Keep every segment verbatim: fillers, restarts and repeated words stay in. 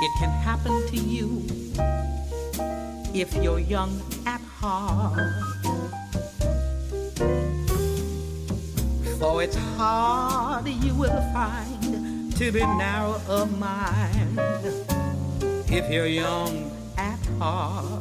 It can happen to you if you're young at heart. For it's hard you will find to be narrow of mind if you're young at heart.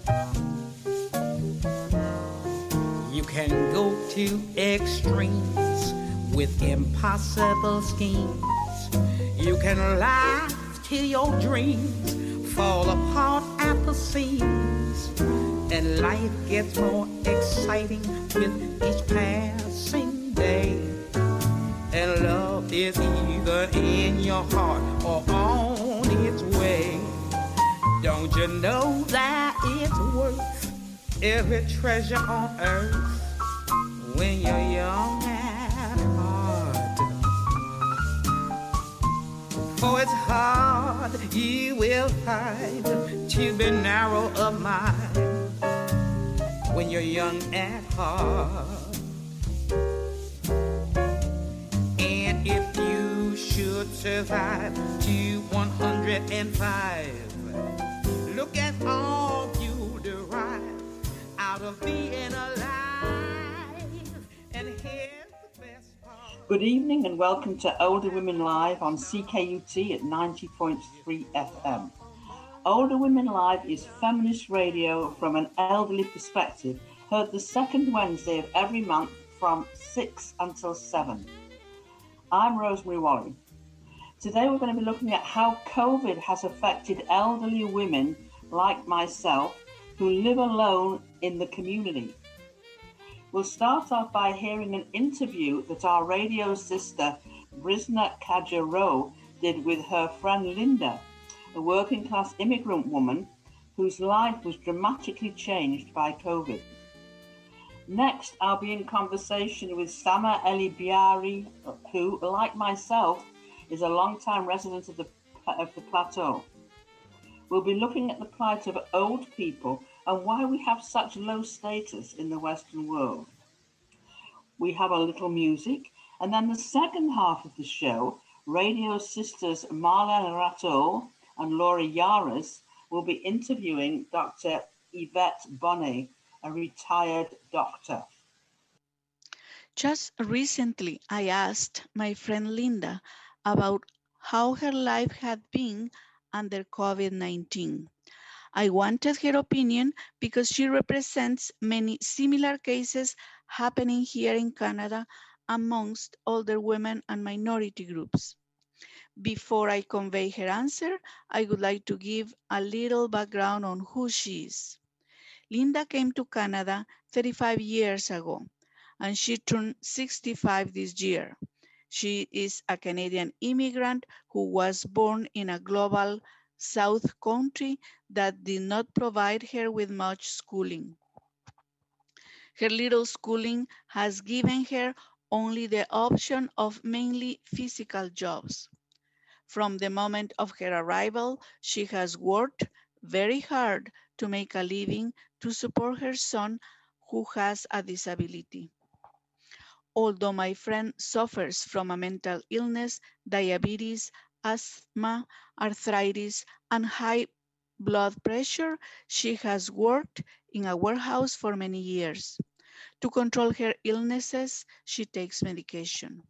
You can go to extremes with impossible schemes. You can laugh till your dreams fall apart at the seams, and life gets more exciting with each passing day. And love is either in your heart or on its way. Don't you know that it's worth every treasure on earth when you're young at heart? For it's hard you will find to be narrow of mind when you're young at heart. And if you should survive to one hundred five, look at all you derive out of being alive. And here's the best part. Good evening and welcome to Older Women Live on C K U T at ninety point three F M. Older Women Live is feminist radio from an elderly perspective, heard the second Wednesday of every month from six until seven. I'm Rosemary Wally. Today we're going to be looking at how COVID has affected elderly women like myself who live alone in the community. We'll start off by hearing an interview that our radio sister Brisna Kajaro did with her friend Linda, a working class immigrant woman whose life was dramatically changed by COVID. Next, I'll be in conversation with Sama Elibiari, who, like myself, is a long-time resident of the, of the plateau. We'll be looking at the plight of old people and why we have such low status in the Western world. We have a little music, and then the second half of the show, radio sisters Marlene Rateau and Laura Yaras will be interviewing Doctor Yvette Bonnet, a retired doctor. Just recently, I asked my friend Linda about how her life had been under COVID nineteen. I wanted her opinion because she represents many similar cases happening here in Canada amongst older women and minority groups. Before I convey her answer, I would like to give a little background on who she is. Linda came to Canada thirty-five years ago, and she turned sixty-five this year. She is a Canadian immigrant who was born in a global South country that did not provide her with much schooling. Her little schooling has given her only the option of mainly physical jobs. From the moment of her arrival, she has worked very hard to make a living to support her son who has a disability. Although my friend suffers from a mental illness, diabetes, asthma, arthritis, and high blood pressure, she has worked in a warehouse for many years. To control her illnesses, she takes medication.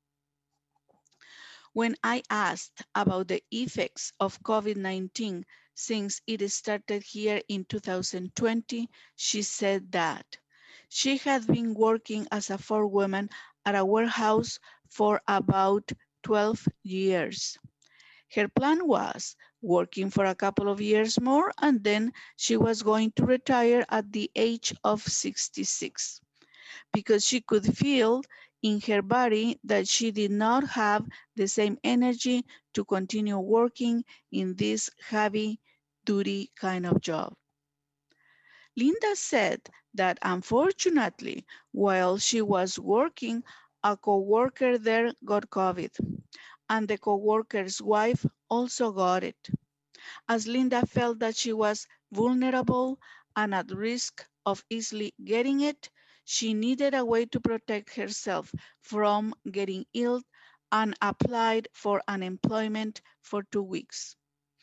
When I asked about the effects of COVID nineteen since it started here in two thousand twenty, she said that she had been working as a forewoman at a warehouse for about twelve years. Her plan was working for a couple of years more, and then she was going to retire at the age of sixty-six, because she could feel in her body that she did not have the same energy to continue working in this heavy duty kind of job. Linda said that unfortunately, while she was working, a co-worker there got COVID, and the co-worker's wife also got it. As Linda felt that she was vulnerable and at risk of easily getting it, she needed a way to protect herself from getting ill and applied for unemployment for two weeks.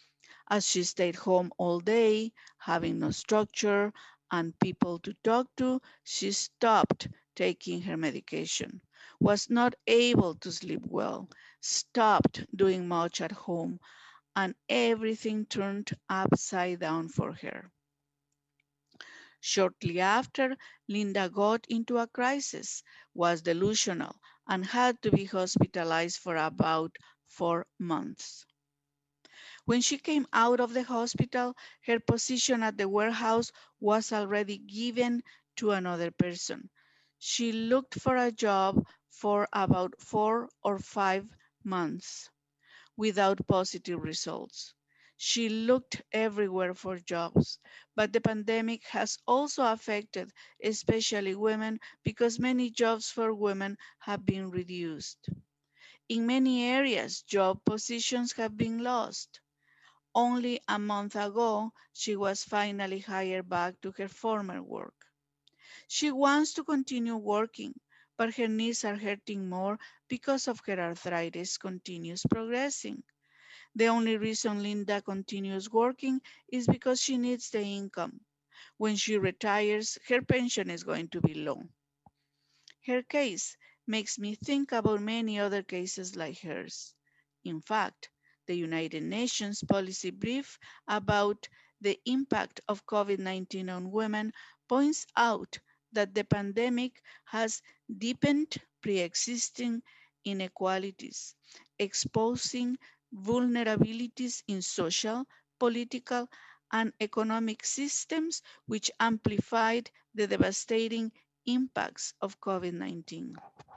As she stayed home all day, having no structure and people to talk to, she stopped taking her medication, was not able to sleep well, stopped doing much at home, and everything turned upside down for her. Shortly after, Linda got into a crisis, was delusional, and had to be hospitalized for about four months. When she came out of the hospital, her position at the warehouse was already given to another person. She looked for a job for about four or five months without positive results. She looked everywhere for jobs, but the pandemic has also affected especially women because many jobs for women have been reduced. In many areas, job positions have been lost. Only a month ago, she was finally hired back to her former work. She wants to continue working, but her knees are hurting more because of her arthritis continues progressing. The only reason Linda continues working is because she needs the income. When she retires, her pension is going to be low. Her case makes me think about many other cases like hers. In fact, the United Nations policy brief about the impact of COVID nineteen on women points out that the pandemic has deepened pre-existing inequalities, exposing vulnerabilities in social, political, and economic systems, which amplified the devastating impacts of COVID nineteen.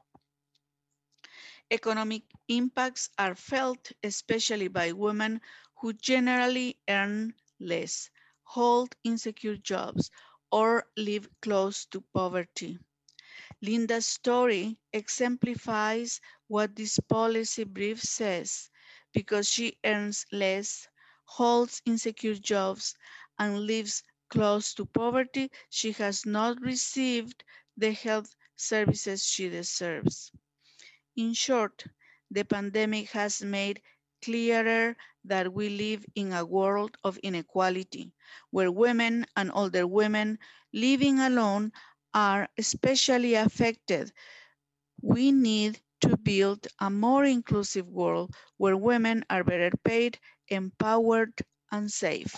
Economic impacts are felt especially by women who generally earn less, hold insecure jobs, or live close to poverty. Linda's story exemplifies what this policy brief says. Because she earns less, holds insecure jobs, and lives close to poverty, she has not received the health services she deserves. In short, the pandemic has made clearer that we live in a world of inequality, where women and older women living alone are especially affected. We need to build a more inclusive world where women are better paid, empowered, and safe.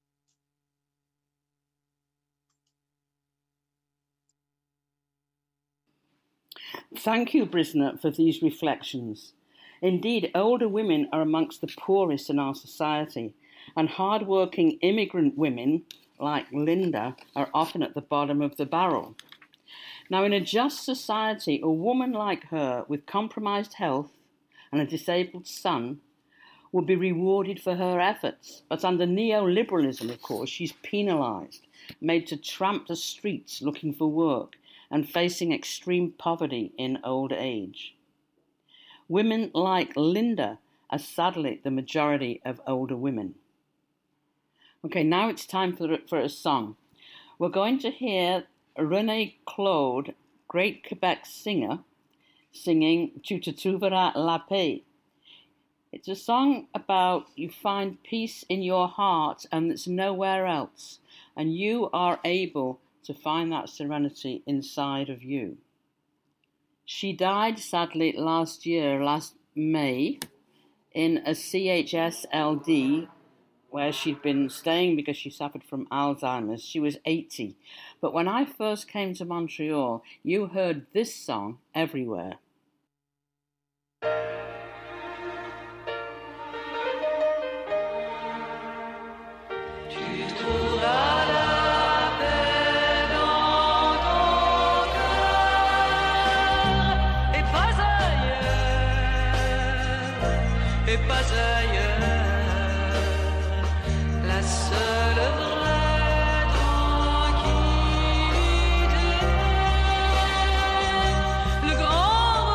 Thank you, Brisna, for these reflections. Indeed, older women are amongst the poorest in our society, and hard-working immigrant women, like Linda, are often at the bottom of the barrel. Now, in a just society, a woman like her with compromised health and a disabled son would be rewarded for her efforts. But under neoliberalism, of course, she's penalised, made to tramp the streets looking for work and facing extreme poverty in old age. Women like Linda are sadly the majority of older women. Okay, now it's time for, for a song. We're going to hear René Claude, great Quebec singer, singing Tu te trouveras la paix. It's a song about you find peace in your heart and it's nowhere else, and you are able to find that serenity inside of you. She died sadly last year, last May, in a C H S L D where she'd been staying because she suffered from Alzheimer's. She was eighty. But when I first came to Montreal, you heard this song everywhere. Et pas ailleurs, la seule vraie tranquillité, le grand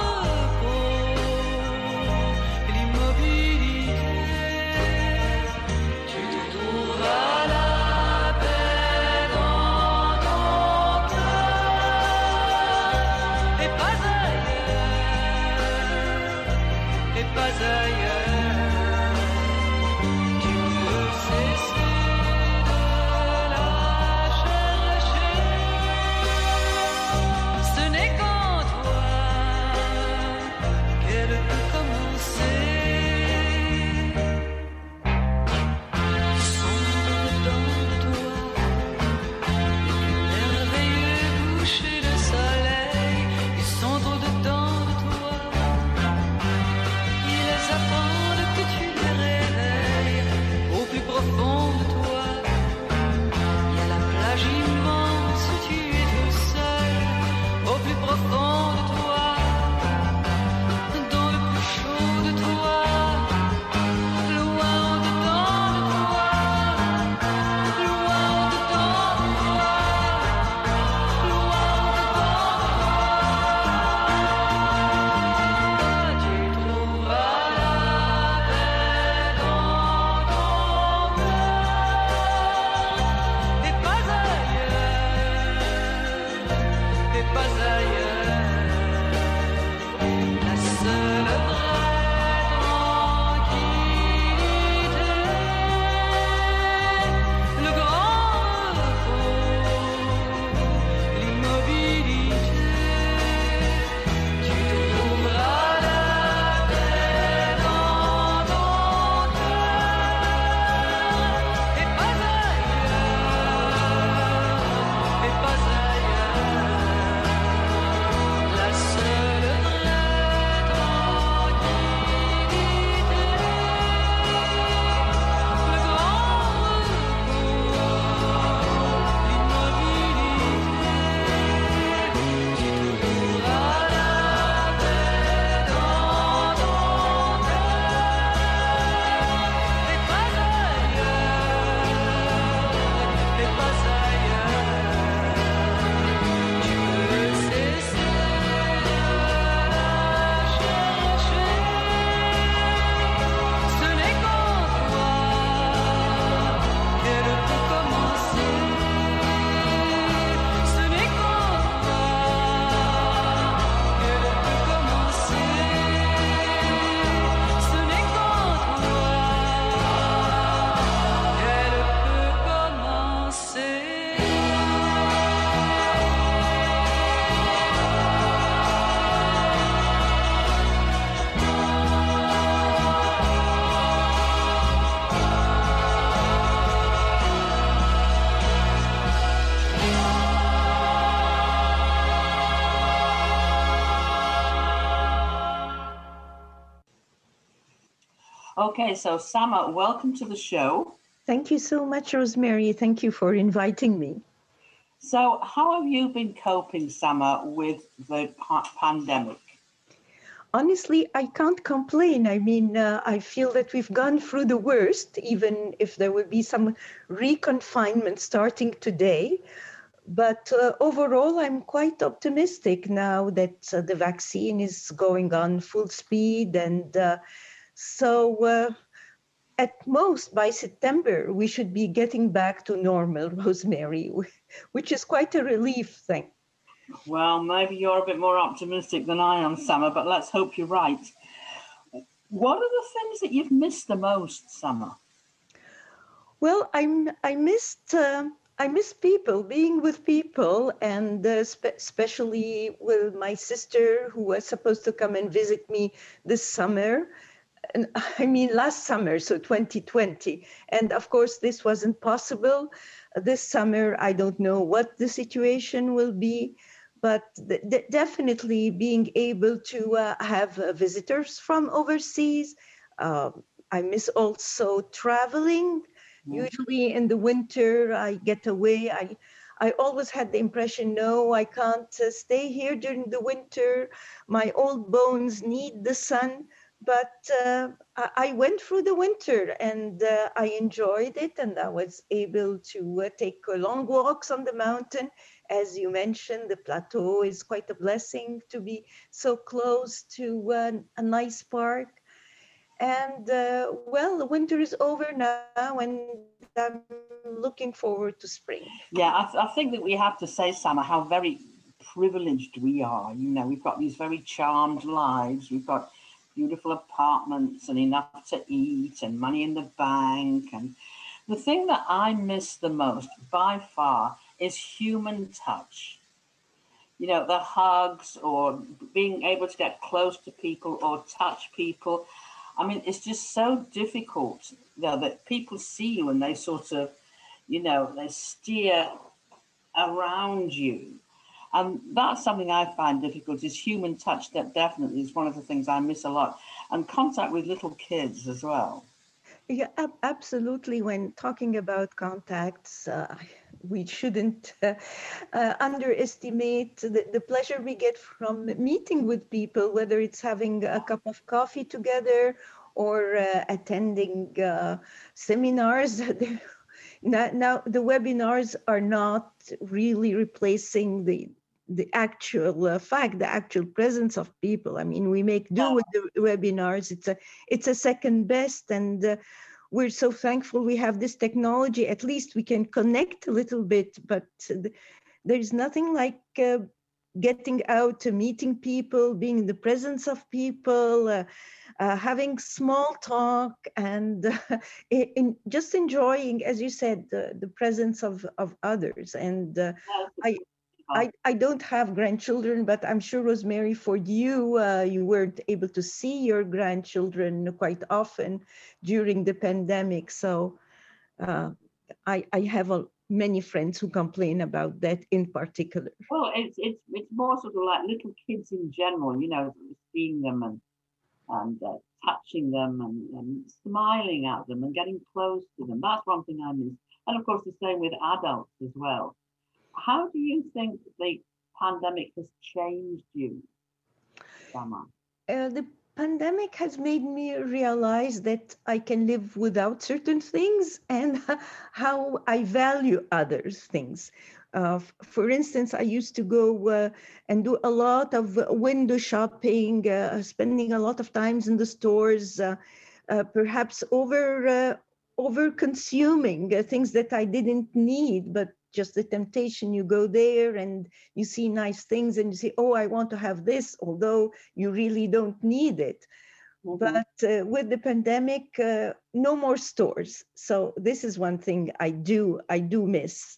Okay, so Sama, welcome to the show. Thank you so much, Rosemary. Thank you for inviting me. So, how have you been coping, Sama, with the pa- pandemic? Honestly, I can't complain. I mean, uh, I feel that we've gone through the worst, even if there will be some reconfinement starting today. But uh, overall, I'm quite optimistic now that uh, the vaccine is going on full speed. And uh, so, uh, at most by September, we should be getting back to normal, Rosemary, which is quite a relief thing. Well, maybe you're a bit more optimistic than I am, Sama, but let's hope you're right. What are the things that you've missed the most, Sama? Well, I'm I missed uh, I miss people, being with people, and uh, spe- especially with my sister who was supposed to come and visit me this summer. And I mean last summer, so twenty twenty. And of course, this wasn't possible. This summer, I don't know what the situation will be, but th- th- definitely being able to uh, have uh, visitors from overseas. Um, I miss also traveling. Usually in the winter, I get away. I, I always had the impression, no, I can't uh, stay here during the winter. My old bones need the sun. But uh, I I went through the winter and uh, I enjoyed it, and I was able to uh, take uh, long walks on the mountain. As you mentioned, the plateau is quite a blessing to be so close to uh, a nice park. And uh, well, the winter is over now, and I'm looking forward to spring. Yeah, I, th- I think that we have to say, Sama, how very privileged we are. You know, we've got these very charmed lives. We've got beautiful apartments and enough to eat and money in the bank. And the thing that I miss the most by far is human touch. You know, the hugs or being able to get close to people or touch people. I mean, it's just so difficult, you know, that people see you and they sort of, you know, they steer around you. And that's something I find difficult is human touch. That definitely is one of the things I miss a lot. And contact with little kids as well. Yeah, ab- absolutely. When talking about contacts, uh, we shouldn't uh, uh, underestimate the, the pleasure we get from meeting with people, whether it's having a cup of coffee together or uh, attending uh, seminars. now, now, the webinars are not really replacing the the actual uh, fact, the actual presence of people. I mean, we make do with the webinars. It's a it's a second best, and uh, we're so thankful we have this technology. At least we can connect a little bit, but th- there's nothing like uh, getting out, uh, meeting people, being in the presence of people, uh, uh, having small talk, and uh, in, in just enjoying, as you said, the, the presence of, of others. And uh, I, I, I don't have grandchildren, but I'm sure, Rosemary, for you, uh, you weren't able to see your grandchildren quite often during the pandemic. So uh, I, I have a, many friends who complain about that in particular. Well, it's it's it's more sort of like little kids in general, you know, seeing them and and uh, touching them and, and smiling at them and getting close to them. That's one thing I miss. And of course, the same with adults as well. How do you think the pandemic has changed you, Sama? Uh, the pandemic has made me realize that I can live without certain things and how I value others things. Uh, f- for instance, I used to go uh, and do a lot of window shopping, uh, spending a lot of times in the stores, uh, uh, perhaps over uh, over consuming uh, things that I didn't need, but just the temptation. You go there and you see nice things and you say, "Oh, I want to have this," although you really don't need it. Mhm. But uh, with the pandemic, uh, no more stores. So this is one thing I do I do miss.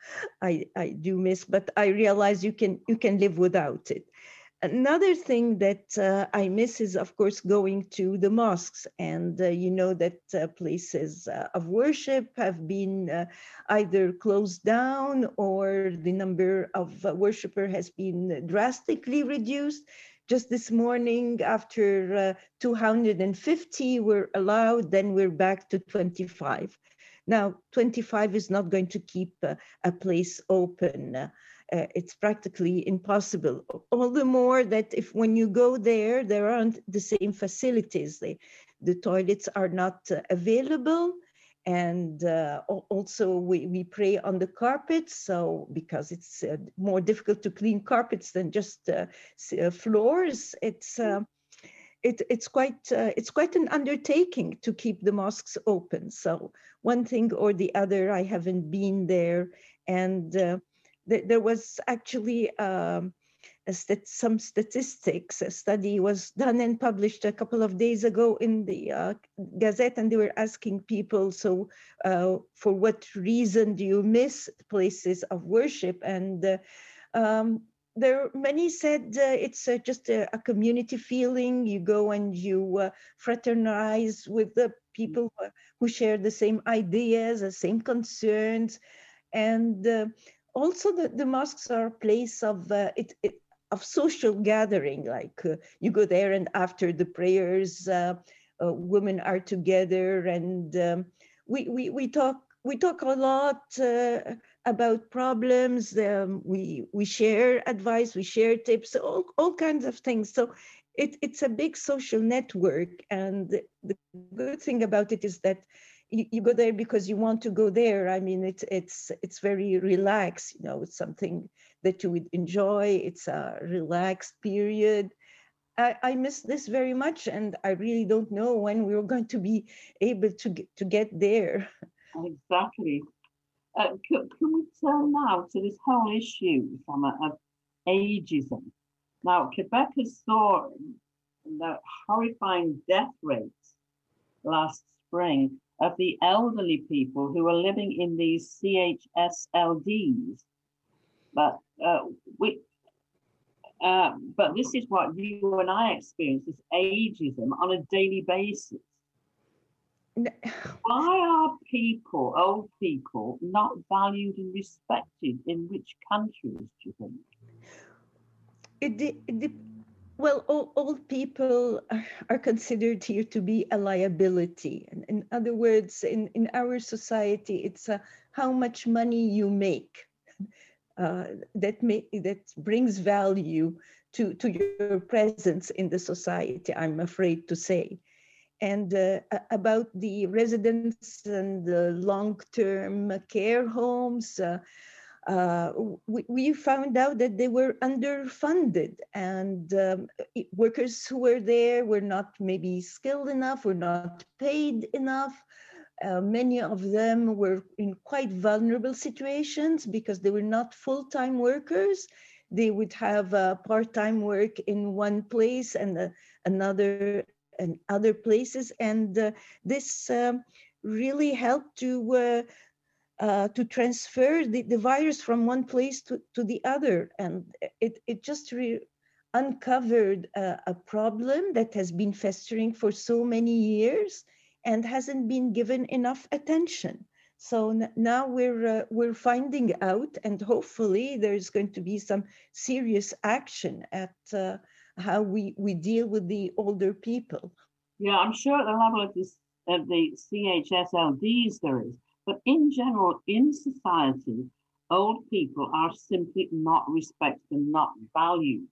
I I do miss, but I realize you can you can live without it. Another thing that uh, I miss is, of course, going to the mosques. And uh, you know that uh, places uh, of worship have been uh, either closed down or the number of uh, worshippers has been drastically reduced. just this morning, after uh, two hundred fifty were allowed, then we're back to twenty-five. Now, twenty-five is not going to keep uh, a place open. Uh, uh, it's practically impossible. All the more that if when you go there, there aren't the same facilities. They, the toilets are not uh, available. And uh, also we, we pray on the carpets, so because it's uh, more difficult to clean carpets than just uh, uh, floors, it's uh, it, it's quite uh, it's quite an undertaking to keep the mosques open. So one thing or the other, I haven't been there, and uh, th there was actually um, a stat some statistics. A study was done and published a couple of days ago in the uh, Gazette, and they were asking people, so uh, for what reason do you miss places of worship? And uh, um, there many said uh, it's uh, just a, a community feeling. You go and you uh, fraternize with the people who share the same ideas, the same concerns, and uh, also the, the mosques are a place of uh, it, it of social gathering. Like uh, you go there, and after the prayers, uh, uh, women are together, and um, we, we we talk we talk a lot uh, about problems. Um, we we share advice, we share tips, all all kinds of things. So it it's a big social network, and the, the good thing about it is that you, you go there because you want to go there. I mean, it's it's it's very relaxed. You know, it's something that you would enjoy. It's a relaxed period. I, I miss this very much, and I really don't know when we're going to be able to get, to get there. Exactly. Uh, can, can we turn now to this whole issue, Sama, of ageism? Now, Quebec has saw the horrifying death rates last spring of the elderly people who are living in these C H S L Ds. But uh, we, uh, but this is what you and I experience: this ageism on a daily basis. Why are people, old people, not valued and respected in which countries, do you think? It, it, it, well, all, old people are considered here to be a liability. In, in other words, in, in our society, it's uh, how much money you make. Uh, that may, that brings value to, to your presence in the society, I'm afraid to say. And uh, about the residents and the long-term care homes, uh, uh, we, we found out that they were underfunded, and um, workers who were there were not maybe skilled enough, were not paid enough. Uh, many of them were in quite vulnerable situations because they were not full-time workers. They would have uh, part-time work in one place and uh, another and other places. And uh, this um, really helped to, uh, uh, to transfer the, the virus from one place to, to the other. And it, it just re uncovered a, a problem that has been festering for so many years and hasn't been given enough attention. So now we're uh, we're finding out, and hopefully there's going to be some serious action at uh, how we we deal with the older people. Yeah, I'm sure at the level of this of the C H S L Ds there is, but in general, in society, old people are simply not respected and not valued.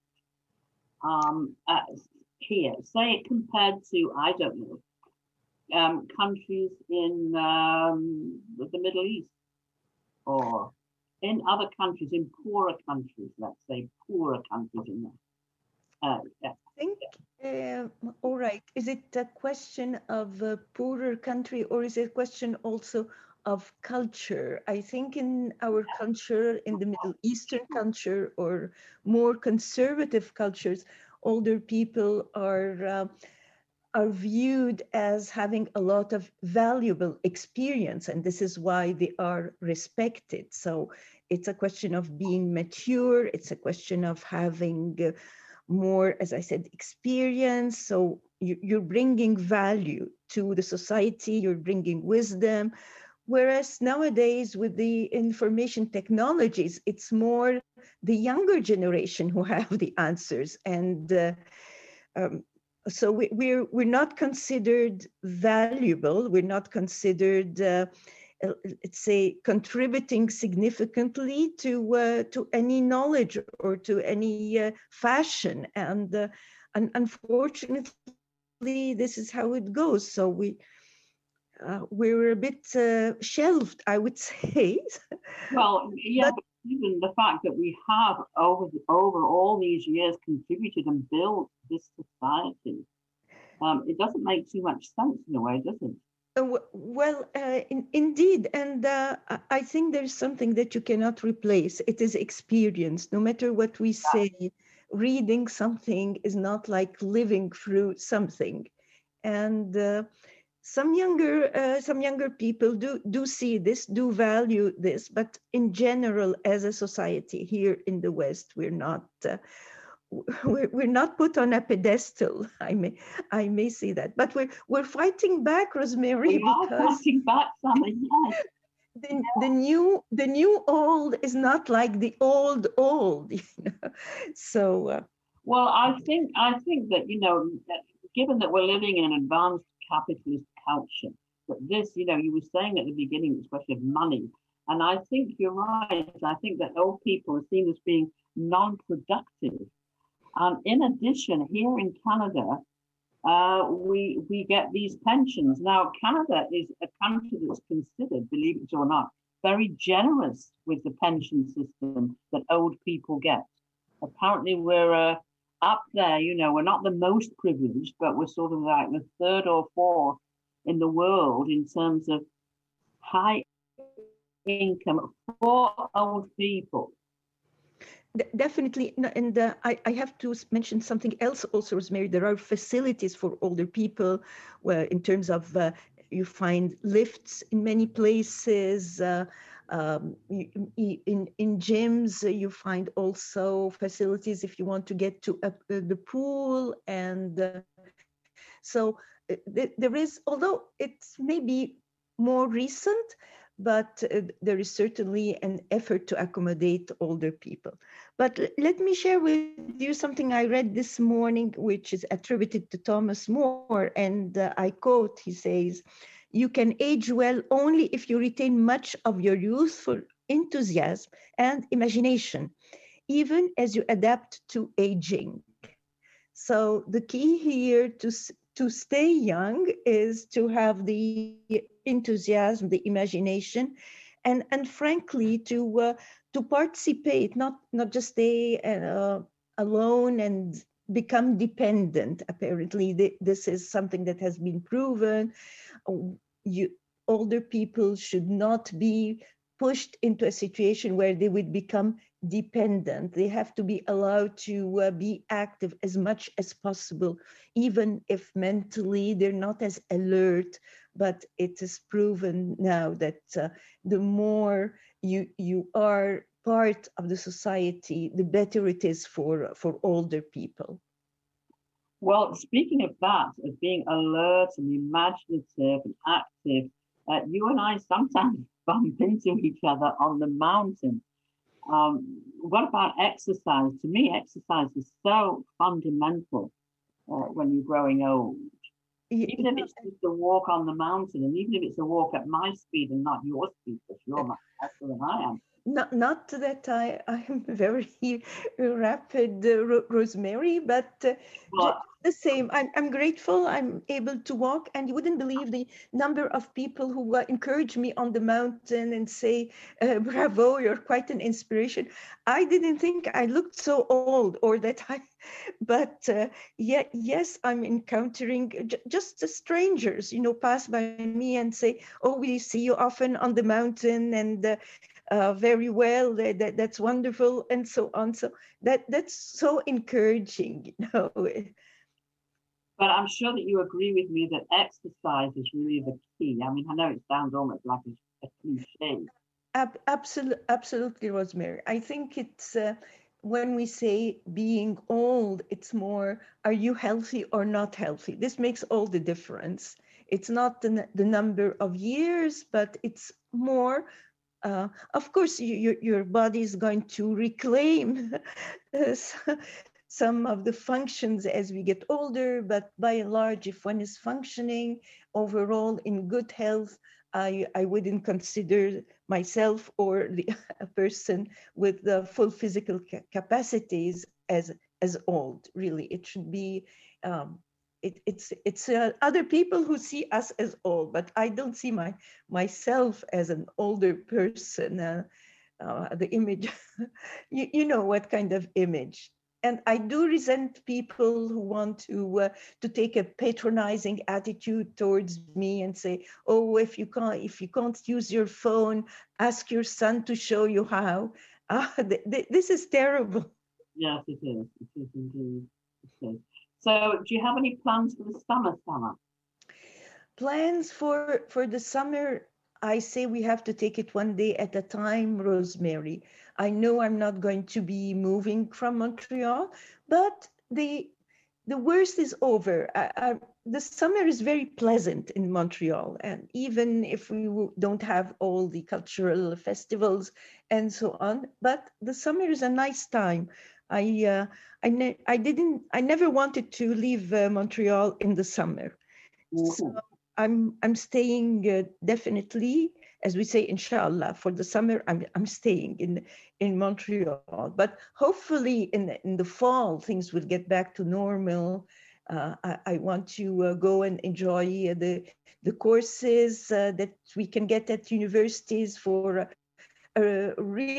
Um, uh, here, say it compared to, I don't know, Um, countries in um, the Middle East, or in other countries, in poorer countries, let's say poorer countries in there. Uh, yeah. I think, uh, all right, is it a question of a poorer country, or is it a question also of culture? I think in our culture, in the Middle Eastern culture, or more conservative cultures, older people are uh, are viewed as having a lot of valuable experience, and this is why they are respected. So it's a question of being mature. It's a question of having uh, more, as I said, experience. So you, you're bringing value to the society. You're bringing wisdom. whereas nowadays with the information technologies, it's more the younger generation who have the answers. And uh, um, so we, we're, we're not considered valuable. We're not considered, uh, uh, let's say, contributing significantly to, uh, to any knowledge or to any uh, fashion. And, uh, and unfortunately, this is how it goes. So we, uh, we're a bit uh, shelved, I would say. Well, yeah, But- but even the fact that we have over the, over all these years contributed and built this society, um, it doesn't make too much sense in a way, does it? Uh, w- Well, uh, in, indeed, and uh, I I think there's something that you cannot replace. It is experience. No matter what we say, reading something is not like living through something. And uh, some younger, uh, some younger people do do see this, do value this. But in general, as a society here in the West, we're not. Uh, we're, we're not put on a pedestal. I may I may say that, but we're we're fighting back, Rosemary, We are because fighting back, Sally, yes. the, the new the new old is not like the old old. You know? So uh, Well, I think I think that, you know, that given that we're living in an advanced capitalist culture, that this, you know, you were saying at the beginning, especially of money, and I think you're right. I think that old people are seen as being non-productive. And in addition, here in Canada, uh, we we get these pensions. Now, Canada is a country that's considered, believe it or not, very generous with the pension system that old people get. Apparently, we're uh, up there. You know, we're not the most privileged, but we're sort of like the third or fourth in the world in terms of high income for old people. d- definitely, no, and uh, I, I have to s- mention something else also, Rosemary. There are facilities for older people, where in terms of uh, you find lifts in many places. Uh, um, you- y- in in gyms, uh, you find also facilities if you want to get to uh, uh, the pool, and uh, so uh, th- there is, although it's maybe more recent, but uh, there is certainly an effort to accommodate older people. But l- let me share with you something I read this morning, which is attributed to Thomas More, and uh, I quote, he says, "You can age well only if you retain much of your youthful enthusiasm and imagination, even as you adapt to aging." So the key here to s- to stay young is to have the enthusiasm, the imagination, and and frankly to uh, to participate, not not just stay uh, alone and become dependent. Apparently, th- this is something that has been proven. Uh, You older people should not be pushed into a situation where they would become dependent. They have to be allowed to uh, be active as much as possible, even if mentally they're not as alert. But it is proven now that uh, the more you you are part of the society, the better it is for for older people. Well, speaking of that, of being alert and imaginative and active, uh, you and I sometimes bump into each other on the mountain. Um, what about exercise? To me, exercise is so fundamental uh, when you're growing old. Y- Even if it's just a walk on the mountain, and even if it's a walk at my speed and not your speed, because you're much faster than I am. Not, not that I, I am very rapid, uh, Ro- Rosemary, but uh, ju- But the same. I'm, I'm grateful I'm able to walk, and you wouldn't believe the number of people who uh, encourage me on the mountain and say, uh, bravo, you're quite an inspiration. I didn't think I looked so old or that I, but uh, yeah, yes, I'm encountering j- just the strangers, you know, pass by me and say, oh, we see you often on the mountain, and uh, uh, very well, that, that, that's wonderful, and so on. So that that's so encouraging, you know. but I'm sure that you agree with me that exercise is really the key. I mean, I know it sounds almost like a, a cliche. Ab- absolutely, absolutely, Rosemary. I think it's uh, when we say being old, it's more, are you healthy or not healthy? This makes all the difference. it's not the, the number of years, but it's more, uh, of course, you, your, your body is going to reclaim some of the functions as we get older, but by and large, if one is functioning overall in good health, I, I wouldn't consider myself or the, a person with the full physical ca- capacities as, as old, really. It should be, um, it, it's, it's uh, other people who see us as old, but I don't see my, myself as an older person. Uh, uh, the image, you, you know what kind of image. And I do resent people who want to uh, to take a patronizing attitude towards me and say, "Oh, if you can't if you can't use your phone, ask your son to show you how." Uh, th- th- this is terrible. Yes, it is. It is indeed. It is. So, do you have any plans for the summer, Summer? Plans for for the summer? I say we have to take it one day at a time, Rosemary. I know I'm not going to be moving from Montreal, but the the worst is over. I, I, the summer is very pleasant in Montreal, and even if we w- don't have all the cultural festivals and so on, but the summer is a nice time. I uh, I ne- I didn't I never wanted to leave uh, Montreal in the summer. So Mhm. I'm I'm staying uh, definitely, as we say, inshallah, for the summer. I'm I'm staying in in Montreal, but hopefully in the, in the fall things will get back to normal. Uh, I, I want to uh, go and enjoy the the courses uh, that we can get at universities for a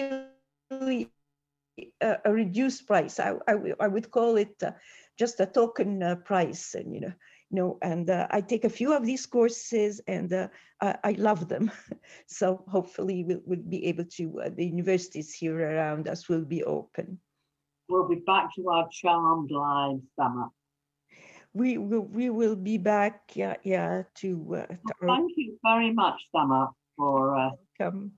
really a, a reduced price. I, I, I would call it uh, just a token uh, price, and you know, you know, and uh, I take a few of these courses, and uh, I, I love them. So hopefully, we'll, we'll be able to. Uh, the universities here around us will be open. We'll be back to our charmed lives, Summer. We will. We will be back. Yeah, yeah. To, uh, to well, thank you very much, Summer, for uh, welcome.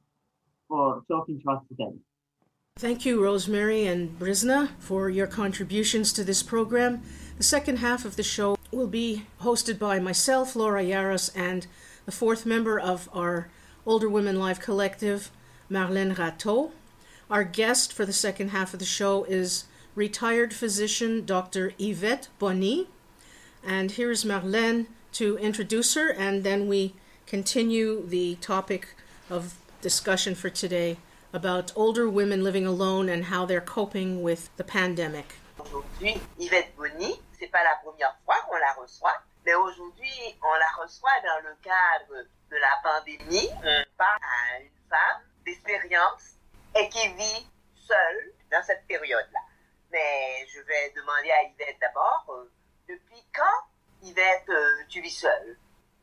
for talking to us today. Thank you, Rosemary and Brizna, for your contributions to this program. The second half of the show will be hosted by myself, Laura Yaros, and the fourth member of our Older Women Live Collective, Marlène Rateau. Our guest for the second half of the show is retired physician Doctor Yvette Bonny. And here's Marlène to introduce her, and then we continue the topic of discussion for today about older women living alone and how they're coping with the pandemic. Aujourd'hui, Yvette Bonny, c'est pas la première fois qu'on la reçoit, mais aujourd'hui, on la reçoit dans le cadre de la pandémie. On parle à une femme d'expérience et qui vit seule dans cette période-là. Mais je vais demander à Yvette d'abord, euh, depuis quand, Yvette, euh, tu vis seule?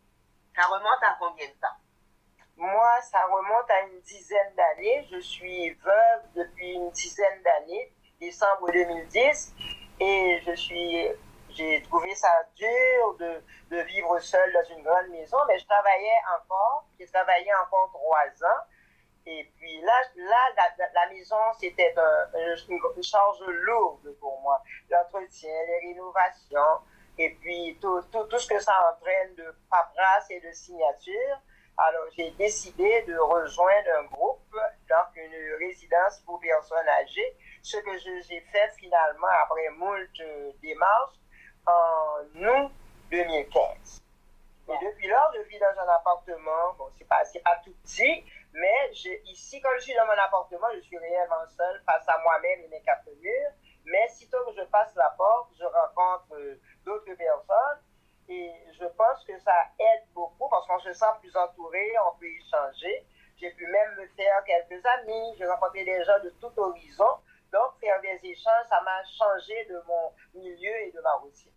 Ça remonte à combien de temps? Moi, ça remonte à une dizaine d'années. Je suis veuve depuis une dizaine d'années, décembre deux mille dix, et je suis, j'ai trouvé ça dur de, de vivre seule dans une grande maison, mais je travaillais encore, j'ai travaillé encore trois ans, et puis là, là la, la, la maison, c'était un, une, une charge lourde pour moi. L'entretien, les rénovations, et puis tout, tout, tout ce que ça entraîne de paperasse et de signature. Alors, j'ai décidé de rejoindre un groupe, donc une résidence pour personnes âgées, ce que je, j'ai fait finalement après moult démarches en août deux mille quinze. Et depuis lors, je vis dans un appartement, bon, c'est pas, c'est pas tout petit, mais je, ici, quand je suis dans mon appartement, je suis réellement seule face à moi-même et mes quatre murs, mais sitôt que je passe la porte, je rencontre euh, d'autres personnes. Et je pense que ça aide beaucoup parce qu'on se sent plus entouré, on peut échanger. J'ai pu même me faire quelques amis, j'ai rencontré des gens de tout horizon. Donc, faire des échanges, ça m'a changé de mon milieu et de ma routine.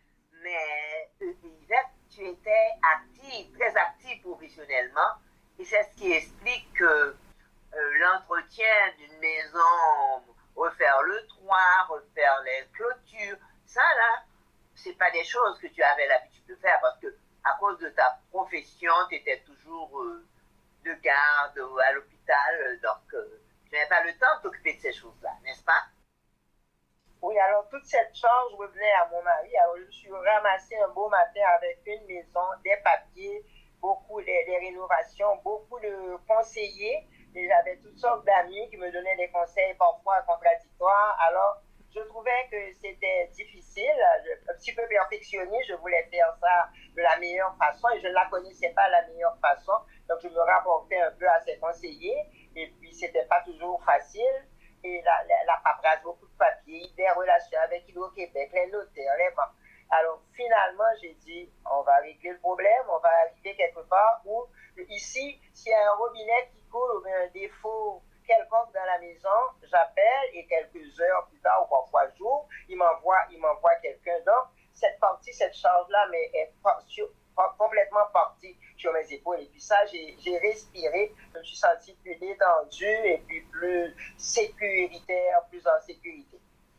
Mais, Yvette, tu étais active, très active professionnellement. Et c'est ce qui explique que euh, l'entretien d'une maison, refaire le toit, refaire les clôtures, ça là, c'est pas des choses que tu avais l'habitude de faire parce que à cause de ta profession, tu étais toujours euh, de garde à l'hôpital, donc euh, tu n'avais pas le temps de t'occuper de ces choses-là, n'est-ce pas? Oui, oui, alors toute cette charge revenait à mon mari. Alors je suis ramassée un beau matin avec une maison, des papiers, beaucoup de, des rénovations, beaucoup de conseillers. Et j'avais toutes sortes d'amis qui me donnaient des conseils parfois contradictoires. Alors je trouvais que c'était difficile, un petit peu perfectionniste. Je voulais faire ça de la meilleure façon et je ne la connaissais pas la meilleure façon. Donc je me rapportais un peu à ces conseillers et puis c'était pas toujours facile. Et la, la, la paperasse, beaucoup de papiers, des relations avec Hydro-Québec, les notaires, les banques. Alors, finalement, j'ai dit, on va régler le problème, on va arriver quelque part où, ici, s'il y a un robinet qui coule ou un défaut quelconque dans la maison, j'appelle et quelques heures plus tard, ou parfois jours, il m'envoie, il m'envoie quelqu'un. Donc, cette partie, cette charge-là, mais est sur, complètement partie sur mes épaules. Et puis ça, j'ai, j'ai respiré, je me suis sentie plus détendue et puis plus sécuritaire, plus en sécurité.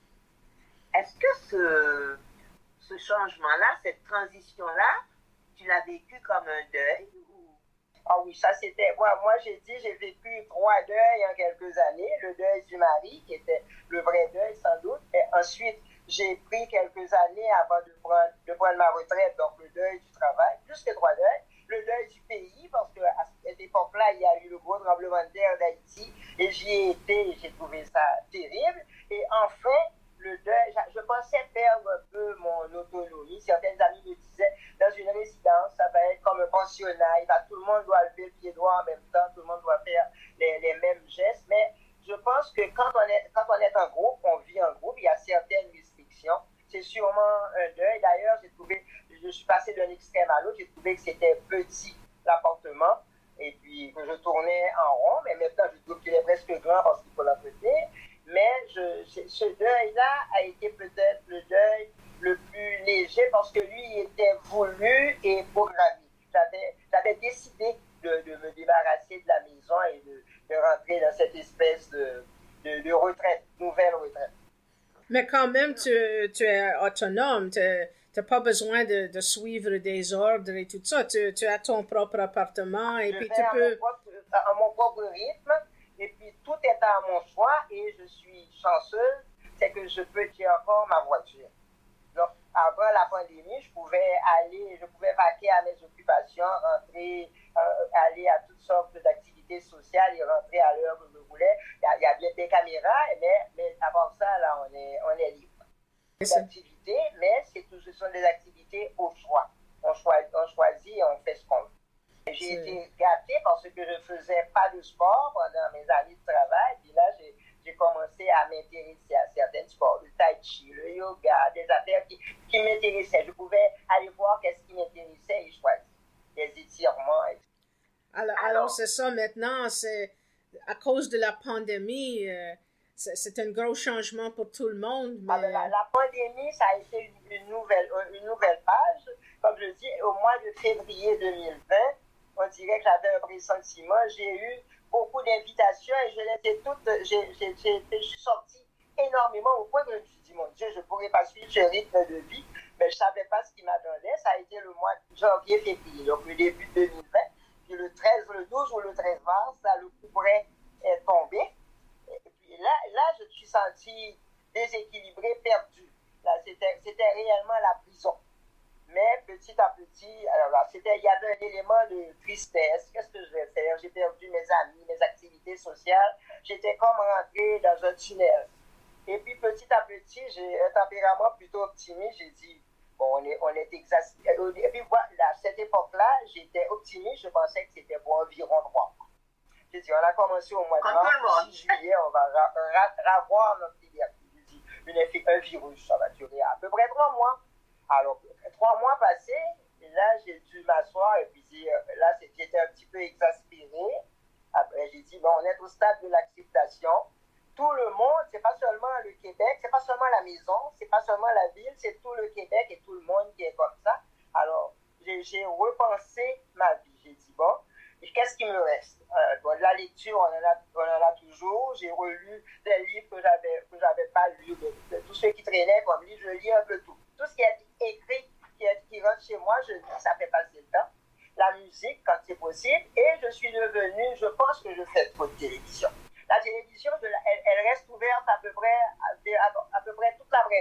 Est-ce que ce, ce changement-là, cette transition-là, tu l'as vécu comme un deuil? Ou... Ah oui, ça c'était... Moi, moi, j'ai dit, j'ai vécu trois deuils en quelques années. Le deuil du mari, qui était le vrai deuil sans doute. Et ensuite, j'ai pris quelques années avant de prendre, de prendre ma retraite, donc le deuil du travail, plus que trois deuils. Le deuil du pays, parce qu'à cette époque-là, il y a eu le gros tremblement de terre d'Haïti, et j'y ai été, et j'ai trouvé ça terrible. Et enfin, le deuil, je pensais perdre un peu mon autonomie. Certaines amies me disaient, dans une résidence, ça va être comme un pensionnat, il va, tout le monde doit lever le pied droit en même temps, tout le monde doit faire les, les mêmes gestes, mais je pense que quand on est, quand on est en groupe, on vit en groupe, il y a certaines restrictions. C'est sûrement un deuil. D'ailleurs, j'ai trouvé, je suis passé d'un extrême à l'autre, j'ai trouvé que c'était petit l'appartement et puis que je tournais en rond, mais maintenant je trouve qu'il est presque grand parce qu'il faut l'entretenir. Mais je, ce deuil-là a été peut-être le deuil le plus léger parce que lui, il était voulu et programmé. J'avais, j'avais décidé de, de me débarrasser de la maison et de, de rentrer dans cette espèce de, de, de retraite, nouvelle retraite. Mais quand même, tu, tu es autonome, tu n'as pas besoin de, de suivre des ordres et tout ça. Tu, tu as ton propre appartement et je puis vais tu à peux... Mon propre, à mon propre rythme et puis tout est à mon choix et je suis chanceuse, c'est que je peux dire encore ma voiture. Donc, avant la pandémie, je pouvais aller, je pouvais vaquer à mes occupations, rentrer, euh, aller à toutes sortes d'activités sociales et rentrer à l'heure que je voulais. Il y a, il y a bien des caméras, mais, mais avant ça, là, on est, on est libre. Des activités, mais c'est tout, ce sont des activités au choix. On choisit, on choisit et on fait ce qu'on veut. J'ai c'est... été gâtée parce que je ne faisais pas de sport pendant mes années de travail. Puis là, j'ai, j'ai commencé à m'intéresser à certains sports, le tai chi, le yoga, des affaires qui, qui m'intéressaient. Je pouvais aller voir qu'est-ce qui m'intéressait et choisir des étirements. Et... Alors, alors, alors, c'est ça maintenant, c'est à cause de la pandémie, euh, c'est, c'est un gros changement pour tout le monde. Mais... Alors, la, la pandémie, ça a été une, une, nouvelle, une nouvelle page. Comme je dis, au mois de février deux mille vingt, on dirait que j'avais un pressentiment. J'ai eu beaucoup d'invitations et je les ai toutes, j'ai, j'ai, j'ai, je suis sortie énormément au point que je me suis dit, mon Dieu, je ne pourrais pas suivre ce rythme de vie, mais je ne savais pas ce qui m'attendait. Ça a été le mois de janvier-février, donc le début de deux mille vingt. Puis le treize, le douze ou le treize mars, là, le coup près est tombé. Et puis là, là, je me suis sentie déséquilibrée, perdue. Là, c'était, c'était réellement la prison. Mais petit à petit, alors là, c'était, il y avait un élément de tristesse. Qu'est-ce que je vais faire? J'ai perdu mes amis, mes activités sociales. J'étais comme rentrée dans un tunnel. Et puis petit à petit, j'ai un tempérament plutôt optimiste. J'ai dit, bon, on est, on est exaspéré. Et puis voilà, à cette époque-là, j'étais optimiste. Je pensais que c'était pour environ trois mois. J'ai dit, on a commencé au mois de mars, dix juillet, on va ra- ra- ravoir notre liberté. J'ai dit, une, un virus, ça va durer à peu près trois mois. Alors, trois mois passés, et là, j'ai dû m'asseoir et puis dire, là, j'étais un petit peu exaspérée. Après, j'ai dit, bon, on est au stade de l'acceptation. Tout le monde, c'est pas seulement le Québec, c'est pas seulement la maison, c'est pas seulement la ville, c'est tout le Québec et tout le monde qui est comme ça. Alors, j'ai, j'ai repensé ma vie. J'ai dit, bon, qu'est-ce qui me reste? Euh, bon, la lecture, on en, a, on en a toujours. J'ai relu des livres que j'avais, que j'avais pas lus, de, de, de tous ceux qui traînaient comme livres, je lis un peu tout. Tout ce qui est écrit, qui, est, qui rentre chez moi, je lis, ça fait passer le temps. La musique, quand c'est possible. Et je suis devenue, je pense que je fais trop de télévision. La télévision, elle, elle reste ouverte à peu près, à, à, à peu près toute la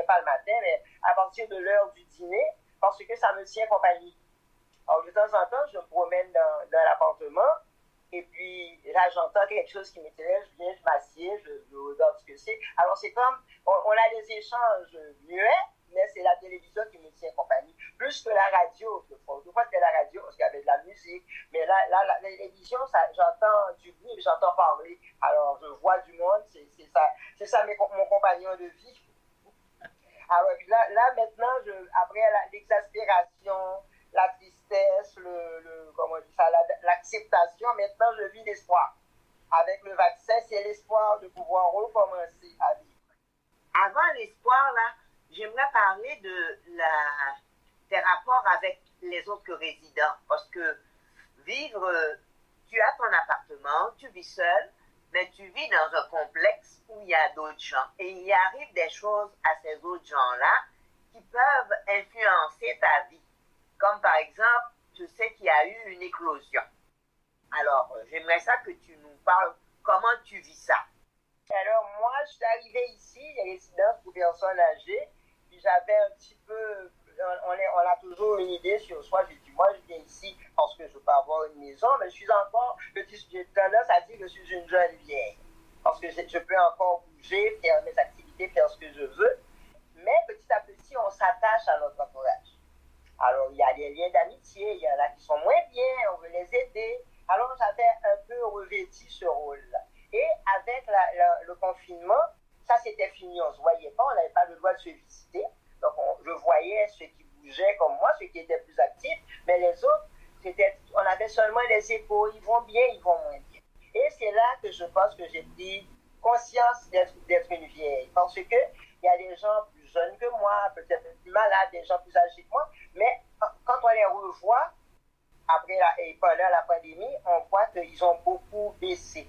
pas le matin, mais à partir de l'heure du dîner, parce que ça me tient compagnie. Alors, de temps en temps, je me promène dans, dans l'appartement, et puis là, j'entends quelque chose qui m'intéresse, je viens, je m'assieds, je, je regarde ce que c'est. Alors, c'est comme, on, on a des échanges muets, mais c'est la télévision qui me tient compagnie. Plus que la radio, je crois. Je crois que c'était la radio parce qu'il y avait de la musique, mais là, là la télévision, ça, j'entends du bruit, j'entends parler. Alors, je vois du monde, c'est, c'est ça, c'est ça mes, mon compagnon de vie. Alors, là, là maintenant, je, après la, l'exaspération, la tristesse, le, le, comment on dit ça, la, l'acceptation, maintenant, je vis l'espoir. Avec le vaccin, c'est l'espoir de pouvoir recommencer à vivre. Avant l'espoir, là, j'aimerais parler de la, des rapports avec les autres résidents. Parce que vivre, tu as ton appartement, tu vis seul, mais tu vis dans un complexe où il y a d'autres gens. Et il arrive des choses à ces autres gens-là qui peuvent influencer ta vie. Comme par exemple, je sais qu'il y a eu une éclosion. Alors, j'aimerais ça que tu nous parles comment tu vis ça. Alors, moi, je suis arrivée ici, il y a résidence pour personnes âgées, puis j'avais un petit peu, on, est, on a toujours une idée sur soi. J'ai dit, moi, je viens ici parce que je peux avoir une maison, mais je suis encore, j'ai tendance à dire que je suis une jeune vieille, parce que je peux encore bouger, faire mes activités, faire ce que je veux, mais petit à petit, on s'attache à notre entourage. Alors, il y a des liens d'amitié, il y en a qui sont moins bien, on veut les aider. Alors, j'avais un peu revêtu ce rôle-là. Et avec la, la, le confinement, ça c'était fini, on ne se voyait pas, on n'avait pas le droit de se visiter. Donc on, je voyais ceux qui bougeaient comme moi, ceux qui étaient plus actifs, mais les autres, c'était, on avait seulement les échos, ils vont bien, ils vont moins bien. Et c'est là que je pense que j'ai pris conscience d'être, d'être une vieille. Parce que il y a des gens plus jeunes que moi, peut-être plus malades, des gens plus âgés que moi, mais quand on les revoit, après la, et pendant la pandémie, on voit qu'ils ont beaucoup baissé.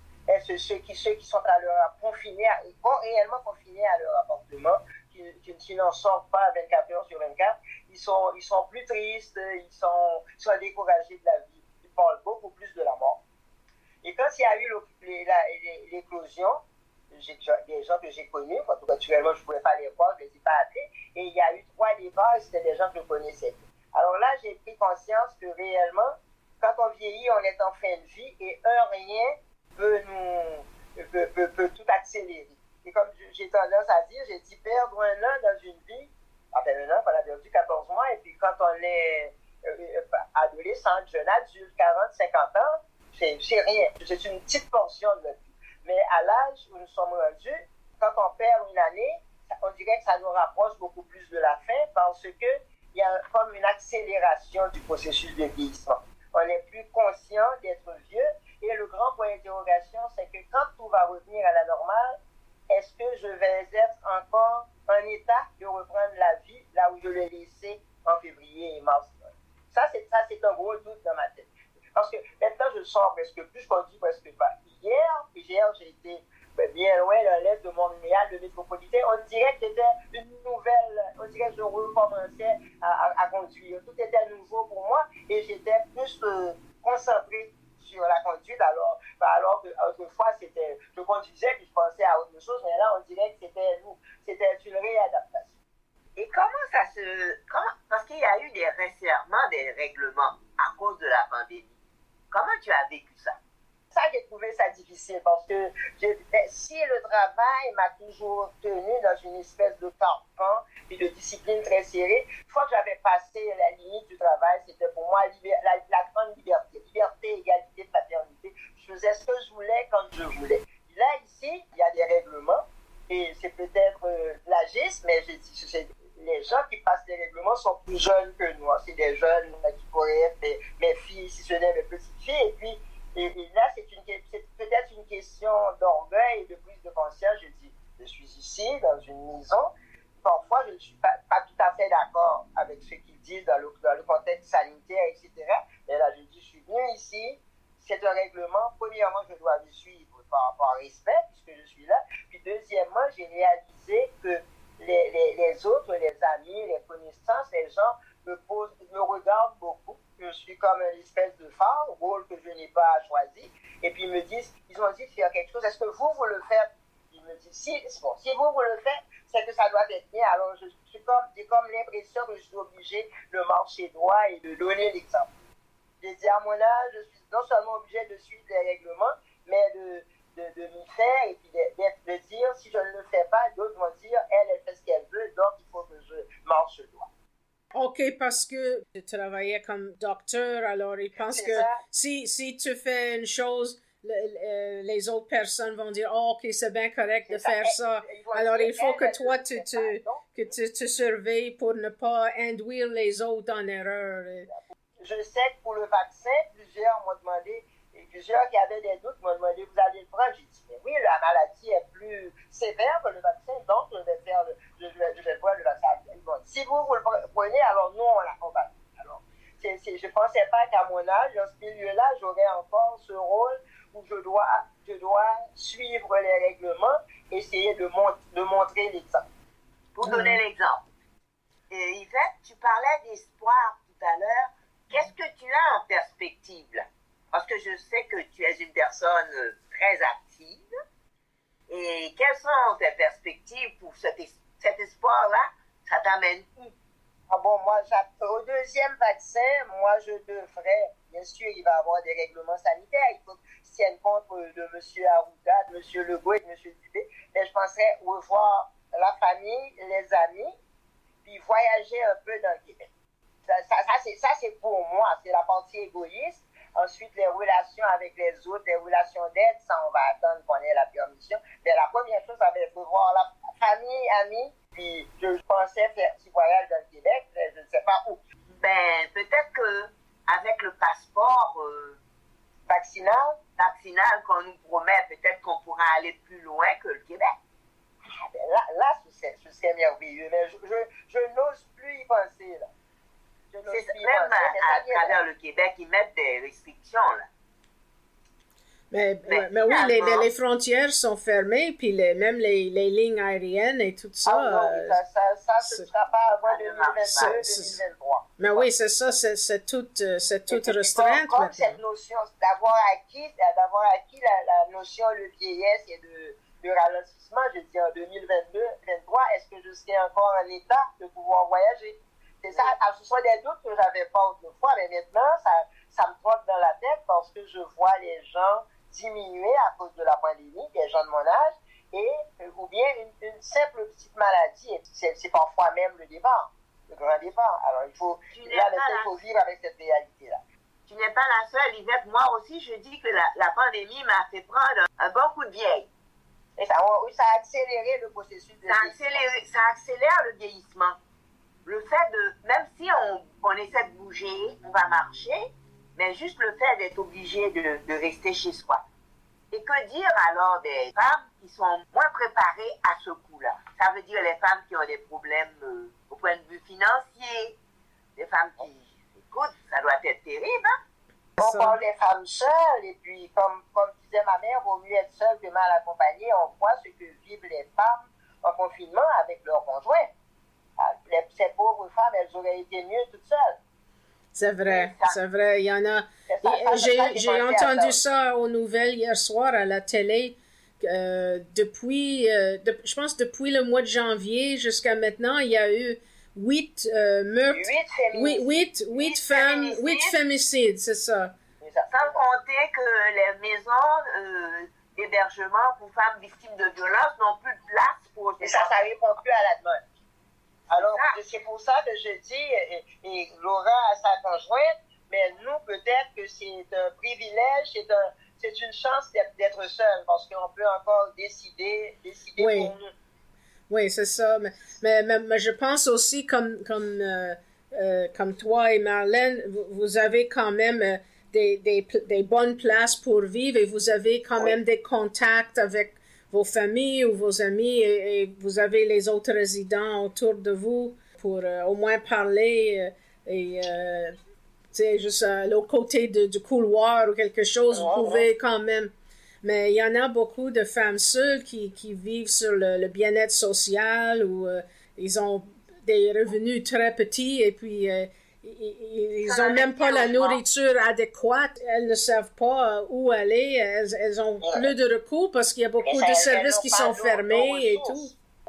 Et ceux qui, ceux qui sont à leur confinés, réellement confinés à leur appartement, qui, qui, qui n'en sortent pas vingt-quatre heures sur vingt-quatre, ils sont, ils sont plus tristes, ils sont, ils sont découragés de la vie. Ils parlent beaucoup plus de la mort. Et quand il y a eu le, les, la, les, l'éclosion, j'ai des gens que j'ai connus, quand naturellement je ne pouvais pas les voir, je ne les ai pas appelés, et il y a eu trois départs, et c'était des gens que je connaissais. Alors là, j'ai pris conscience que réellement, quand on vieillit, on est en fin de vie, et un rien peut nous peut, peut, peut tout accélérer. Et comme j'ai tendance à dire, j'ai dit perdre un an dans une vie, enfin un an, on a perdu quatorze mois, et puis quand on est euh, adolescent, jeune adulte, quarante, cinquante ans, c'est, c'est rien, c'est une petite portion de notre vie. Mais à l'âge où nous sommes rendus, quand on perd une année, on dirait que ça nous rapproche beaucoup plus de la fin parce qu'il y a comme une accélération du processus de vieillissement. On est plus conscient d'être vieux. Et le grand point d'interrogation, c'est que quand tout va revenir à la normale, est-ce que je vais être encore en état de reprendre la vie là où je l'ai laissé en février et mars? Ça, c'est, ça, c'est un gros doute dans ma tête. Parce que maintenant, je sors presque plus, je conduis presque pas. Hier, hier j'ai été bien loin dans l'est de Montréal, de métropolitain. On dirait que c'était une nouvelle, on dirait que je recommençais à, à, à conduire. Tout était nouveau pour moi et j'étais plus euh, concentré sur la conduite, alors, alors qu'autrefois, c'était, je conduisais puis je pensais à autre chose, mais là, on dirait que c'était, c'était une réadaptation. Et comment ça se... Comment, parce qu'il y a eu des resserrements des règlements à cause de la pandémie. Comment tu as vécu ça? Ça, j'ai trouvé ça difficile parce que j'ai, si le travail m'a toujours tenu dans une espèce de carcan et de discipline très serrée, une fois que j'avais passé la limite du travail, c'était pour moi la, la grande liberté. Liberté, égalité, fraternité. Je faisais ce que je voulais quand je voulais. Et là, ici, il y a des règlements et c'est peut-être euh, l'agisme, mais j'ai dit, c'est, les gens qui passent les règlements sont plus jeunes que nous. C'est des jeunes qui pourraient être mes, mes filles, si ce n'est mes petites filles. Et puis, Et, et là, c'est, une, c'est peut-être une question d'orgueil et de prise de conscience. Je dis, je suis ici, dans une maison. Parfois, je ne suis pas, pas tout à fait d'accord avec ce qu'ils disent dans le, dans le contexte sanitaire, et cetera. Mais là, je dis, je suis venu ici. C'est un règlement. Premièrement, je dois le suivre par rapport au respect, puisque je suis là. Puis, deuxièmement, j'ai réalisé que les, les, les autres, les amis, les connaissances, les gens me, posent, me regardent beaucoup. Je suis comme une espèce de phare, rôle que je n'ai pas choisi. Et puis ils me disent, ils ont dit de faire quelque chose. Est-ce que vous, vous le faites? Ils me disent, si, bon, si vous, vous le faites, c'est que ça doit être bien. Alors, je, je, comme, j'ai comme l'impression que je suis obligée de marcher droit et de donner l'exemple. J'ai dit à mon âge, je suis non seulement obligée de suivre les règlements, mais de, de, de m'y faire et puis de, de, de dire, si je ne le fais pas, d'autres vont dire, elle, elle fait ce qu'elle veut, donc il faut que je marche droit. OK, parce que tu travaillais comme docteur, alors ils pensent que si, si tu fais une chose, le, le, les autres personnes vont dire, oh, OK, c'est bien correct c'est de ça. faire ça. Alors, il faut que toi, tu, tu, que tu te surveilles pour ne pas induire les autres en erreur. Je sais que pour le vaccin, plusieurs m'ont demandé, et plusieurs qui avaient des doutes m'ont demandé, vous allez le prendre? J'ai dit, mais oui, la maladie est plus sévère que le vaccin, donc je vais faire le, je vais, je vais prendre le vaccin. Bon, si vous, vous le prenez, alors nous, on l'accompagne. Alors, c'est, c'est, je ne pensais pas qu'à mon âge, dans ce milieu-là, j'aurais encore ce rôle où je dois, je dois suivre les règlements, essayer de, mon, de montrer l'exemple. Pour mmh. donner l'exemple. Et Yvette, tu parlais d'espoir tout à l'heure. Qu'est-ce que tu as en perspective là? Parce que je sais que tu es une personne très active. Et quelles sont tes perspectives pour cet, es- cet espoir-là? Ça t'amène où? Ah bon, moi, au deuxième vaccin, moi, je devrais, bien sûr, il va y avoir des règlements sanitaires. Il faut qu'ils tiennent compte de M. Arruda, de M. Legault et de M. Dubé. Mais je penserais revoir la famille, les amis, puis voyager un peu dans le Québec. Ça, ça, ça, c'est, ça, c'est pour moi, c'est la partie égoïste. Ensuite, les relations avec les autres, les relations d'aide, ça, on va attendre qu'on ait la permission. Mais la première chose, ça va être voir la famille, amis, puis je pensais faire un petit voyage dans le Québec, mais je ne sais pas où. Ben, peut-être qu'avec le passeport euh, vaccinal, vaccinal qu'on nous promet, peut-être qu'on pourra aller plus loin que le Québec. Ah, ben là, là ce, serait, ce serait merveilleux, mais je, je, je n'ose plus y penser, là. C'est même à, à travers le Québec, ils mettent des restrictions, là. Mais, mais, mais oui, les, les frontières sont fermées, puis les, même les, les lignes aériennes et tout ça. Ah non, euh, ça, ça, ça, ce ne sera pas avant deux mille vingt-deux, deux mille vingt-trois. Mais oui, c'est ça, c'est, c'est toute, c'est toute restreinte. Comme, comme cette notion d'avoir acquis, d'avoir acquis la, la notion de vieillesse et de, de ralentissement, je dis en deux mille vingt-deux, deux mille vingt-trois, est-ce que je serai encore en état de pouvoir voyager? C'est ça, alors, ce sont des doutes que je n'avais pas autrefois, mais maintenant, ça, ça me trotte dans la tête parce que je vois les gens diminuer à cause de la pandémie, des gens de mon âge, et, ou bien une, une simple petite maladie. C'est, c'est parfois même le départ, le grand départ. Alors, il faut, là, maintenant, il faut vivre avec cette réalité-là. Tu n'es pas la seule, Yvette. Moi aussi, je dis que la, la pandémie m'a fait prendre un, un bon coup de vieille. Et ça, oui, ça a accéléré le processus de ça a accéléré, ça accélère le vieillissement. Le fait de, même si on, on essaie de bouger, on va marcher, mais juste le fait d'être obligé de, de rester chez soi. Et que dire alors des femmes qui sont moins préparées à ce coup-là? Ça veut dire les femmes qui ont des problèmes euh, au point de vue financier, des femmes qui, écoute, ça doit être terrible, hein? On parle des femmes seules, et puis comme, comme disait ma mère, vaut mieux être seule que mal accompagnée. On voit ce que vivent les femmes en confinement avec leurs conjoints. Les, ces pauvres femmes, elles auraient été mieux toutes seules. C'est vrai, c'est vrai. Il y en a. Ça, ça, j'ai ça, j'ai entendu ça. ça aux nouvelles hier soir à la télé. Euh, depuis, euh, de, je pense depuis le mois de janvier jusqu'à maintenant, il y a eu huit euh, meurtres. Huit, huit, huit femmes, féminicides. huit féminicides, c'est ça. Sans compter que les maisons euh, d'hébergement pour femmes victimes de violences n'ont plus de place pour. Et ça, ça répond plus à la demande. Alors, c'est pour ça que je dis, et, et Laura a sa conjointe, mais nous, peut-être que c'est un privilège, c'est, un, c'est une chance d'être, d'être seul, parce qu'on peut encore décider, décider oui. pour nous. Oui, c'est ça. Mais, mais, mais, mais je pense aussi, comme, comme, euh, euh, comme toi et Marlène, vous, vous avez quand même euh, des, des, des bonnes places pour vivre et vous avez quand oui. même des contacts avec vos familles ou vos amis et, et vous avez les autres résidents autour de vous pour euh, au moins parler euh, et euh, tu sais, juste à l'autre côté de, du couloir ou quelque chose, vous pouvez quand même. Mais il y en a beaucoup de femmes seules qui, qui vivent sur le, le bien-être social ou euh, ils ont des revenus très petits et puis euh, ils n'ont même pas la nourriture adéquate. Elles ne savent pas où aller. Elles, elles ont plus de recours parce qu'il y a beaucoup de services qui sont fermés et tout.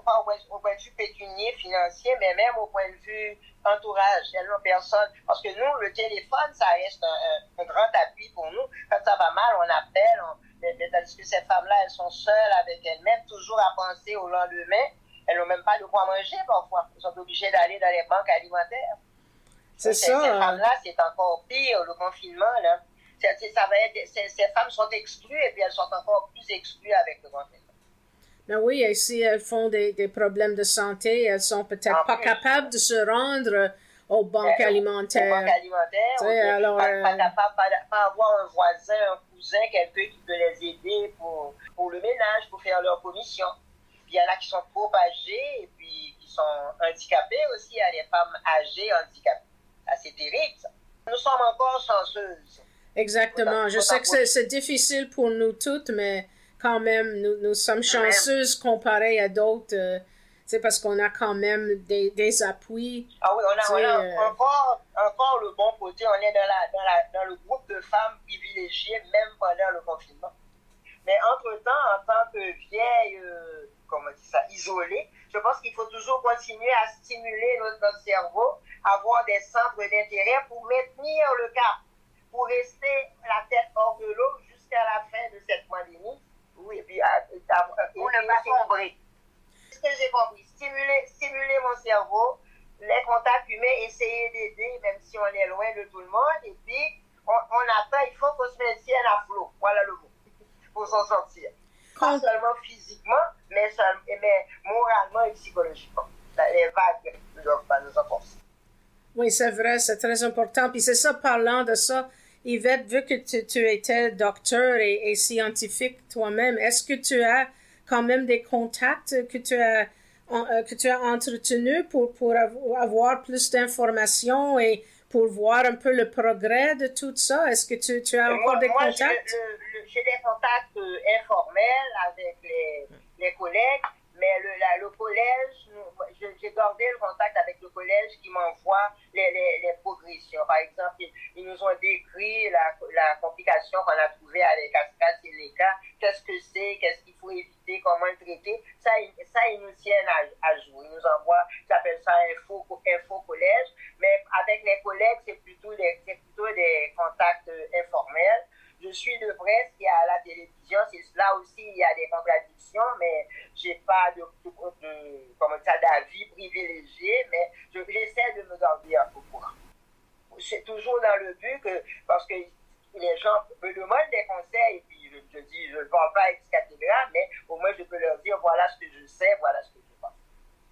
pas au point, au point de vue pécunier, financier, mais même au point de vue entourage, tellement personne. Parce que nous, le téléphone, ça reste un, un, un grand appui pour nous. Quand ça va mal, on appelle, on, mais, mais tandis que ces femmes-là, elles sont seules avec elles-mêmes, toujours à penser au lendemain. Elles n'ont même pas de quoi manger parfois. Elles sont obligées d'aller dans les banques alimentaires. C'est ça. Ces femmes-là, c'est encore pire, le confinement, là. C'est, c'est, ça va être, ces, ces femmes sont exclues et puis elles sont encore plus exclues avec le confinement. Ben oui, et si elles font des, des problèmes de santé, elles sont peut-être en pas plus capables de se rendre aux banques euh, alimentaires. Aux banques alimentaires, ou alors, pas, euh... pas capable, pas, pas avoir un voisin, un cousin, quelqu'un qui peut les aider pour, pour le ménage, pour faire leur commission. Puis il y en a qui sont trop âgés et puis qui sont handicapés aussi. Il y a des femmes âgées handicapées. Ah, c'est terrible, ça. Nous sommes encore chanceuses. Exactement. Je sais que c'est, c'est difficile pour nous toutes, mais quand même, nous, nous sommes chanceuses comparées à d'autres. Euh, c'est parce qu'on a quand même des, des appuis. Ah oui, on a, on a euh... encore, encore le bon côté. On est dans, la, dans, la, dans le groupe de femmes privilégiées, même pendant le confinement. Mais entre-temps, en tant que vieille, euh, comment on dit ça, isolée, je pense qu'il faut toujours continuer à stimuler notre, notre cerveau, avoir des centres d'intérêt pour maintenir le cap, pour rester la tête hors de l'eau jusqu'à la fin de cette pandémie. Oui, et puis à, à, à, pour ne pas sombrer. Ce que j'ai compris, stimuler, stimuler mon cerveau, les contacts humains, essayer d'aider, même si on est loin de tout le monde, et puis on, on attend, il faut qu'on se maintienne à flot. Voilà le mot. Pour s'en sortir. Pas seulement physiquement, mais, mais moralement et psychologiquement. Les vagues ne doivent pas nous enfoncer. Oui, c'est vrai, c'est très important. Puis c'est ça, parlant de ça, Yvette, vu que tu, tu étais docteur et, et scientifique toi-même, est-ce que tu as quand même des contacts que tu as, en, que tu as entretenus pour, pour avoir plus d'informations et pour voir un peu le progrès de tout ça? Est-ce que tu, tu as encore moi, des moi, contacts? Je, le, le, j'ai des contacts euh, informels avec les, les collègues, mais le, la, le collège, je, j'ai gardé le contact avec le collège qui m'envoie les, les, les progressions. Par exemple, ils, ils nous ont décrit la, la complication qu'on a trouvée avec AstraZeneca, qu'est-ce que c'est, qu'est-ce qu'il faut éviter, comment le traiter. Ça, ça ils nous tiennent à, à jour. Ils nous envoient, j'appelle ça info, info collège, mais avec les collègues, c'est plutôt des, c'est plutôt des contacts informels. Je suis de presse qui est à la télévision, c'est là aussi il y a des contradictions, mais j'ai pas de, de, de comment ça, d'avis privilégié, mais je, j'essaie de me garder un peu au courant. C'est toujours dans le but que, parce que les gens me demandent des conseils, et puis je, je dis, je ne parle pas ex cathedra, mais au moins je peux leur dire, voilà ce que je sais, voilà ce que je pense.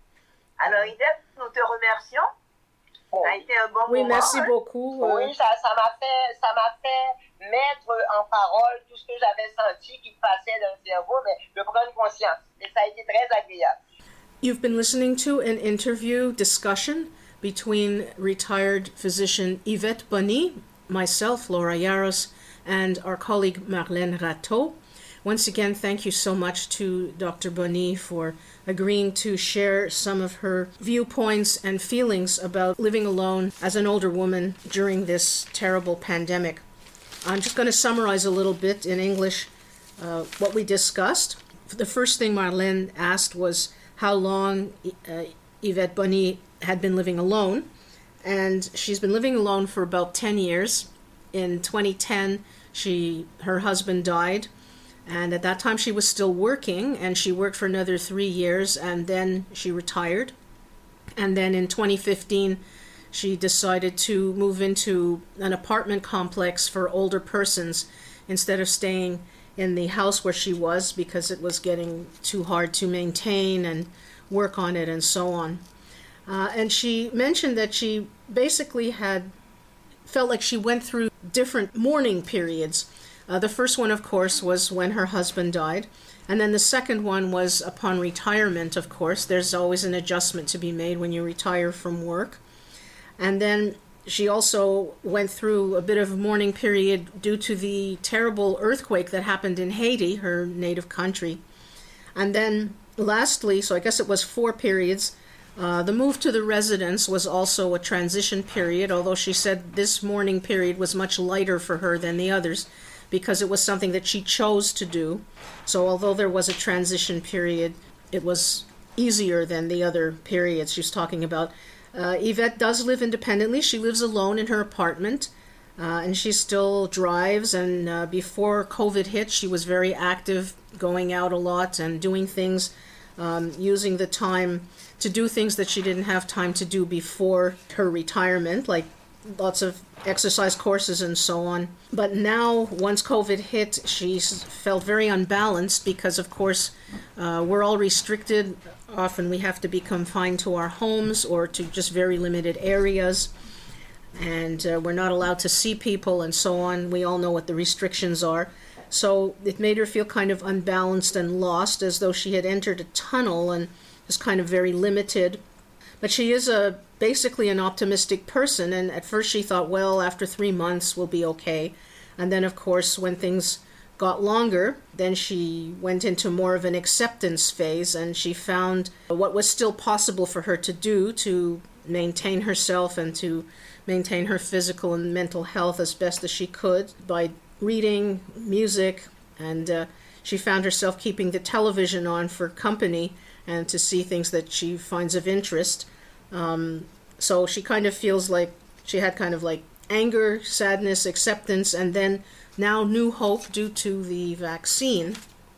Alors Yvette, nous te remercions. Bon. Ça a été un bon oui, moment. Merci hein? beaucoup. Oui, ça, ça m'a fait, ça m'a fait mettre en parole tout ce que j'avais senti qui passait dans le cerveau, mais de prendre conscience. Et ça a été très agréable. You've been listening to an interview discussion between retired physician Yvette Bonney, myself, Laura Yaros, and our colleague Marlène Rateau. Once again, thank you so much to Doctor Bonney for agreeing to share some of her viewpoints and feelings about living alone as an older woman during this terrible pandemic. I'm just going to summarize a little bit in English uh, what we discussed. The first thing Marlène asked was how long uh, Yvette Bonney had been living alone, and she's been living alone for about ten years. In twenty ten, she her husband died, and at that time she was still working, and she worked for another three years, and then she retired. And then in twenty fifteen, she decided to move into an apartment complex for older persons instead of staying in the house where she was because it was getting too hard to maintain and work on it and so on. Uh, and she mentioned that she basically had felt like she went through different mourning periods. Uh, the first one, of course, was when her husband died. And then the second one was upon retirement, of course. There's always an adjustment to be made when you retire from work. And then she also went through a bit of a mourning period due to the terrible earthquake that happened in Haiti, her native country. And then lastly, so I guess it was four periods, uh, the move to the residence was also a transition period, although she said this mourning period was much lighter for her than the others because it was something that she chose to do. So although there was a transition period, it was easier than the other periods she's talking about. Uh, Yvette does live independently. She lives alone in her apartment, uh, and she still drives. And uh, before COVID hit, she was very active, going out a lot and doing things, um, using the time to do things that she didn't have time to do before her retirement, like lots of exercise courses and so on. But now, once COVID hit, she felt very unbalanced because, of course, uh, we're all restricted. Often we have to be confined to our homes or to just very limited areas. And uh, we're not allowed to see people and so on. We all know what the restrictions are. So it made her feel kind of unbalanced and lost, as though she had entered a tunnel and was kind of very limited. But she is a basically an optimistic person, and at first she thought, well, after three months we'll be okay. And then, of course, when things got longer, then she went into more of an acceptance phase, and she found what was still possible for her to do to maintain herself and to maintain her physical and mental health as best as she could by reading, music, and uh, she found herself keeping the television on for company and to see things that she finds of interest. Um, so she kind of feels like she had kind of like anger, sadness, acceptance, and then now new hope due to the vaccine.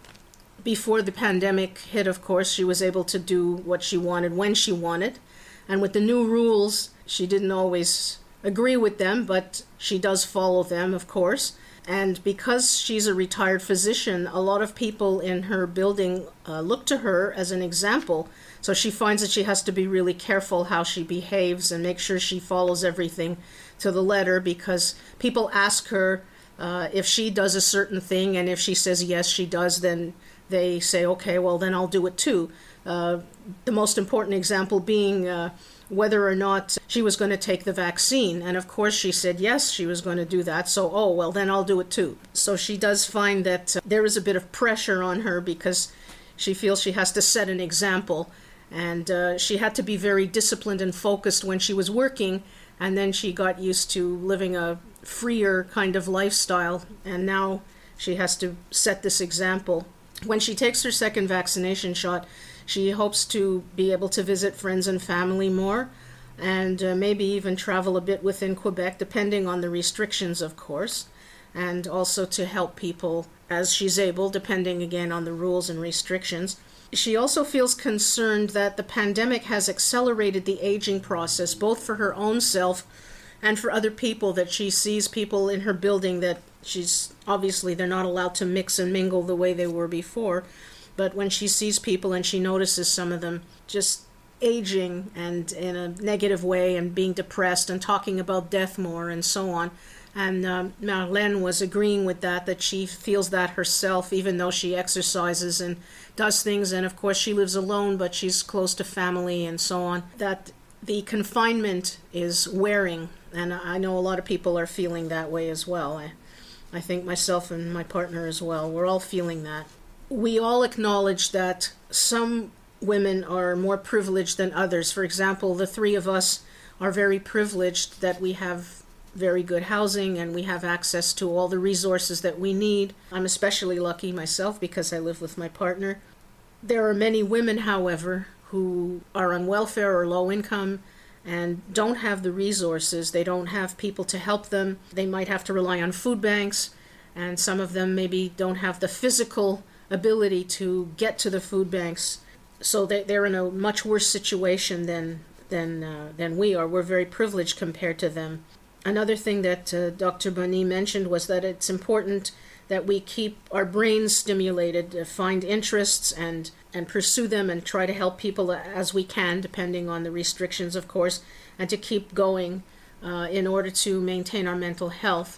Before the pandemic hit, of course, she was able to do what she wanted when she wanted. And with the new rules, she didn't always agree with them, but she does follow them, of course. And because she's a retired physician, a lot of people in her building uh, look to her as an example. So she finds that she has to be really careful how she behaves and make sure she follows everything to the letter, because people ask her uh, if she does a certain thing, and if she says yes, she does, then they say, okay, well, then I'll do it too. Uh, the most important example being uh, whether or not she was going to take the vaccine. And of course she said yes, she was going to do that. So, oh, well, then I'll do it too. So she does find that uh, there is a bit of pressure on her because she feels she has to set an example. And uh, she had to be very disciplined and focused when she was working. And then she got used to living a freer kind of lifestyle. And now she has to set this example. When she takes her second vaccination shot, she hopes to be able to visit friends and family more, and uh, maybe even travel a bit within Quebec, depending on the restrictions, of course, and also to help people as she's able, depending again on the rules and restrictions. She also feels concerned that the pandemic has accelerated the aging process, both for her own self and for other people, that she sees people in her building that she's obviously they're not allowed to mix and mingle the way they were before. But when she sees people and she notices some of them just aging and in a negative way and being depressed and talking about death more and so on. And um, Marlène was agreeing with that, that she feels that herself, even though she exercises and does things. And of course she lives alone, but she's close to family and so on, that the confinement is wearing. And I know a lot of people are feeling that way as well. I, I think myself and my partner as well, we're all feeling that. We all acknowledge that some women are more privileged than others. For example, the three of us are very privileged that we have very good housing and we have access to all the resources that we need. I'm especially lucky myself because I live with my partner. There are many women, however, who are on welfare or low income and don't have the resources. They don't have people to help them. They might have to rely on food banks, and some of them maybe don't have the physical ability to get to the food banks, so they, they're in a much worse situation than than uh, than we are. We're very privileged compared to them. Another thing that uh, Doctor Boni mentioned was that it's important that we keep our brains stimulated, uh, find interests and and pursue them and try to help people as we can, depending on the restrictions, of course, and to keep going uh, in order to maintain our mental health.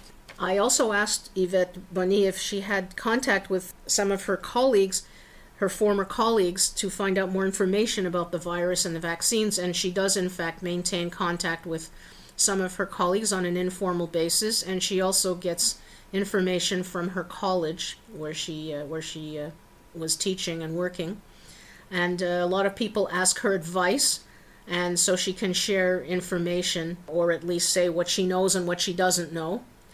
I also asked Yvette Boni if she had contact with some of her colleagues, her former colleagues, to find out more information about the virus and the vaccines, and she does in fact maintain contact with some of her colleagues on an informal basis, and she also gets information from her college where she uh, where she uh, was teaching and working. And uh, a lot of people ask her advice, and so she can share information or at least say what she knows and what she doesn't know.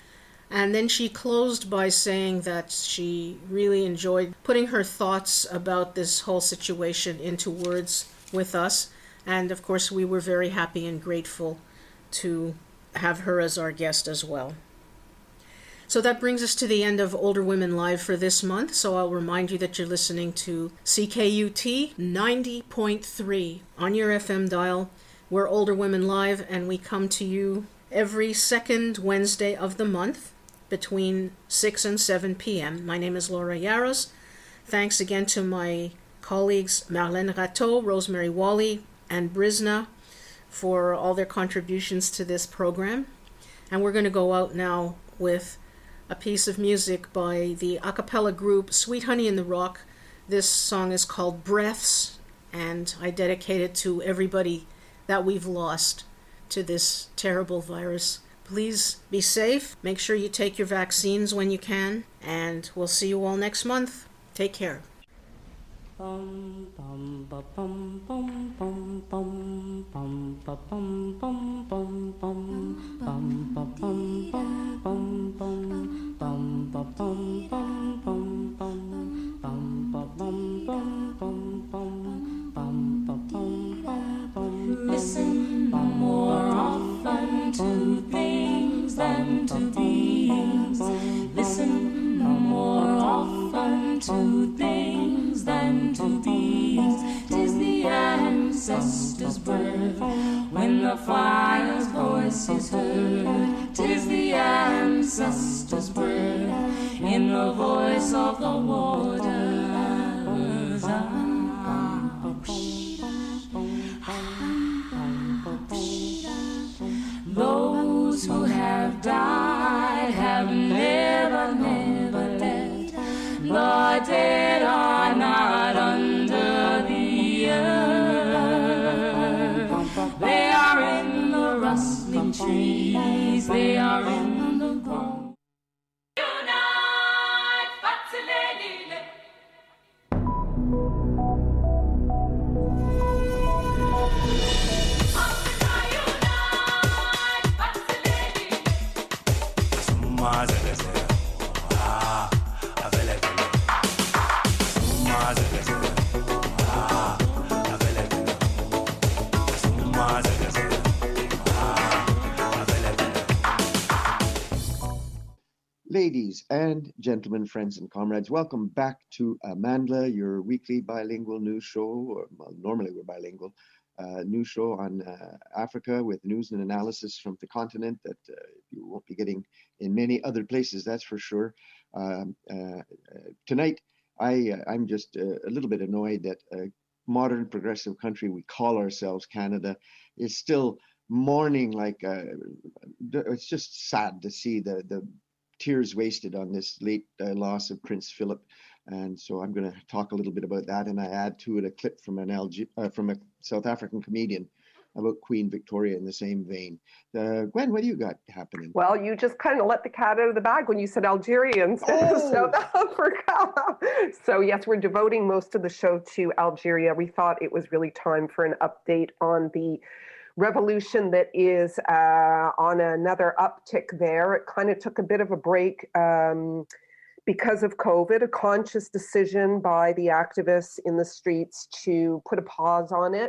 And then she closed by saying that she really enjoyed putting her thoughts about this whole situation into words with us. And of course, we were very happy and grateful to have her as our guest as well. So that brings us to the end of Older Women Live for this month. So I'll remind you that you're listening to C K U T ninety point three on your F M dial. We're Older Women Live, and we come to you every second Wednesday of the month between six and seven p.m. My name is Laura Yaros. Thanks again to my colleagues Marlène Rateau, Rosemary Wally, and Brizna for all their contributions to this program. And we're going to go out now with a piece of music by the a cappella group Sweet Honey in the Rock. This song is called Breaths, and I dedicate it to everybody that we've lost to this terrible virus. Please be safe. Make sure you take your vaccines when you can, and we'll see you all next month. Take care. Bum bum ba bum bum bum bum bum ba bum bum bum bum bum ba bum bum bum bum bum ba bum bum bum bum bum ba bum bum bum bum bum ba bum bum bum. Listen more often to things than to beings. Listen more often to things than to these. 'Tis the ancestors' birth when the fire's voice is heard. 'Tis the ancestors' birth in the voice of the waters. Those who have died have never, never left. The dead are not under the earth. They are in the rustling trees. They are in the ground. Unite, Fatsilelile. Ladies and gentlemen, friends and comrades, welcome back to Amandla, your weekly bilingual news show, or well, normally we're bilingual, uh, news show on uh, Africa with news and analysis from the continent that uh, you won't be getting in many other places, that's for sure. Um, uh, tonight, I, uh, I'm just uh, a little bit annoyed that a modern progressive country we call ourselves, Canada, is still mourning like, uh, it's just sad to see the, the tears wasted on this late uh, loss of Prince Philip. And so I'm going to talk a little bit about that, and I add to it a clip from an Alge- uh, from a South African comedian about Queen Victoria in the same vein. Uh, Gwen, what do you got happening? Well, you just kind of let the cat out of the bag when you said Algeria instead of Oh. South Africa. So yes, we're devoting most of the show to Algeria. We thought it was really time for an update on the revolution that is uh, on another uptick there. It kind of took a bit of a break um, because of COVID, a conscious decision by the activists in the streets to put a pause on it.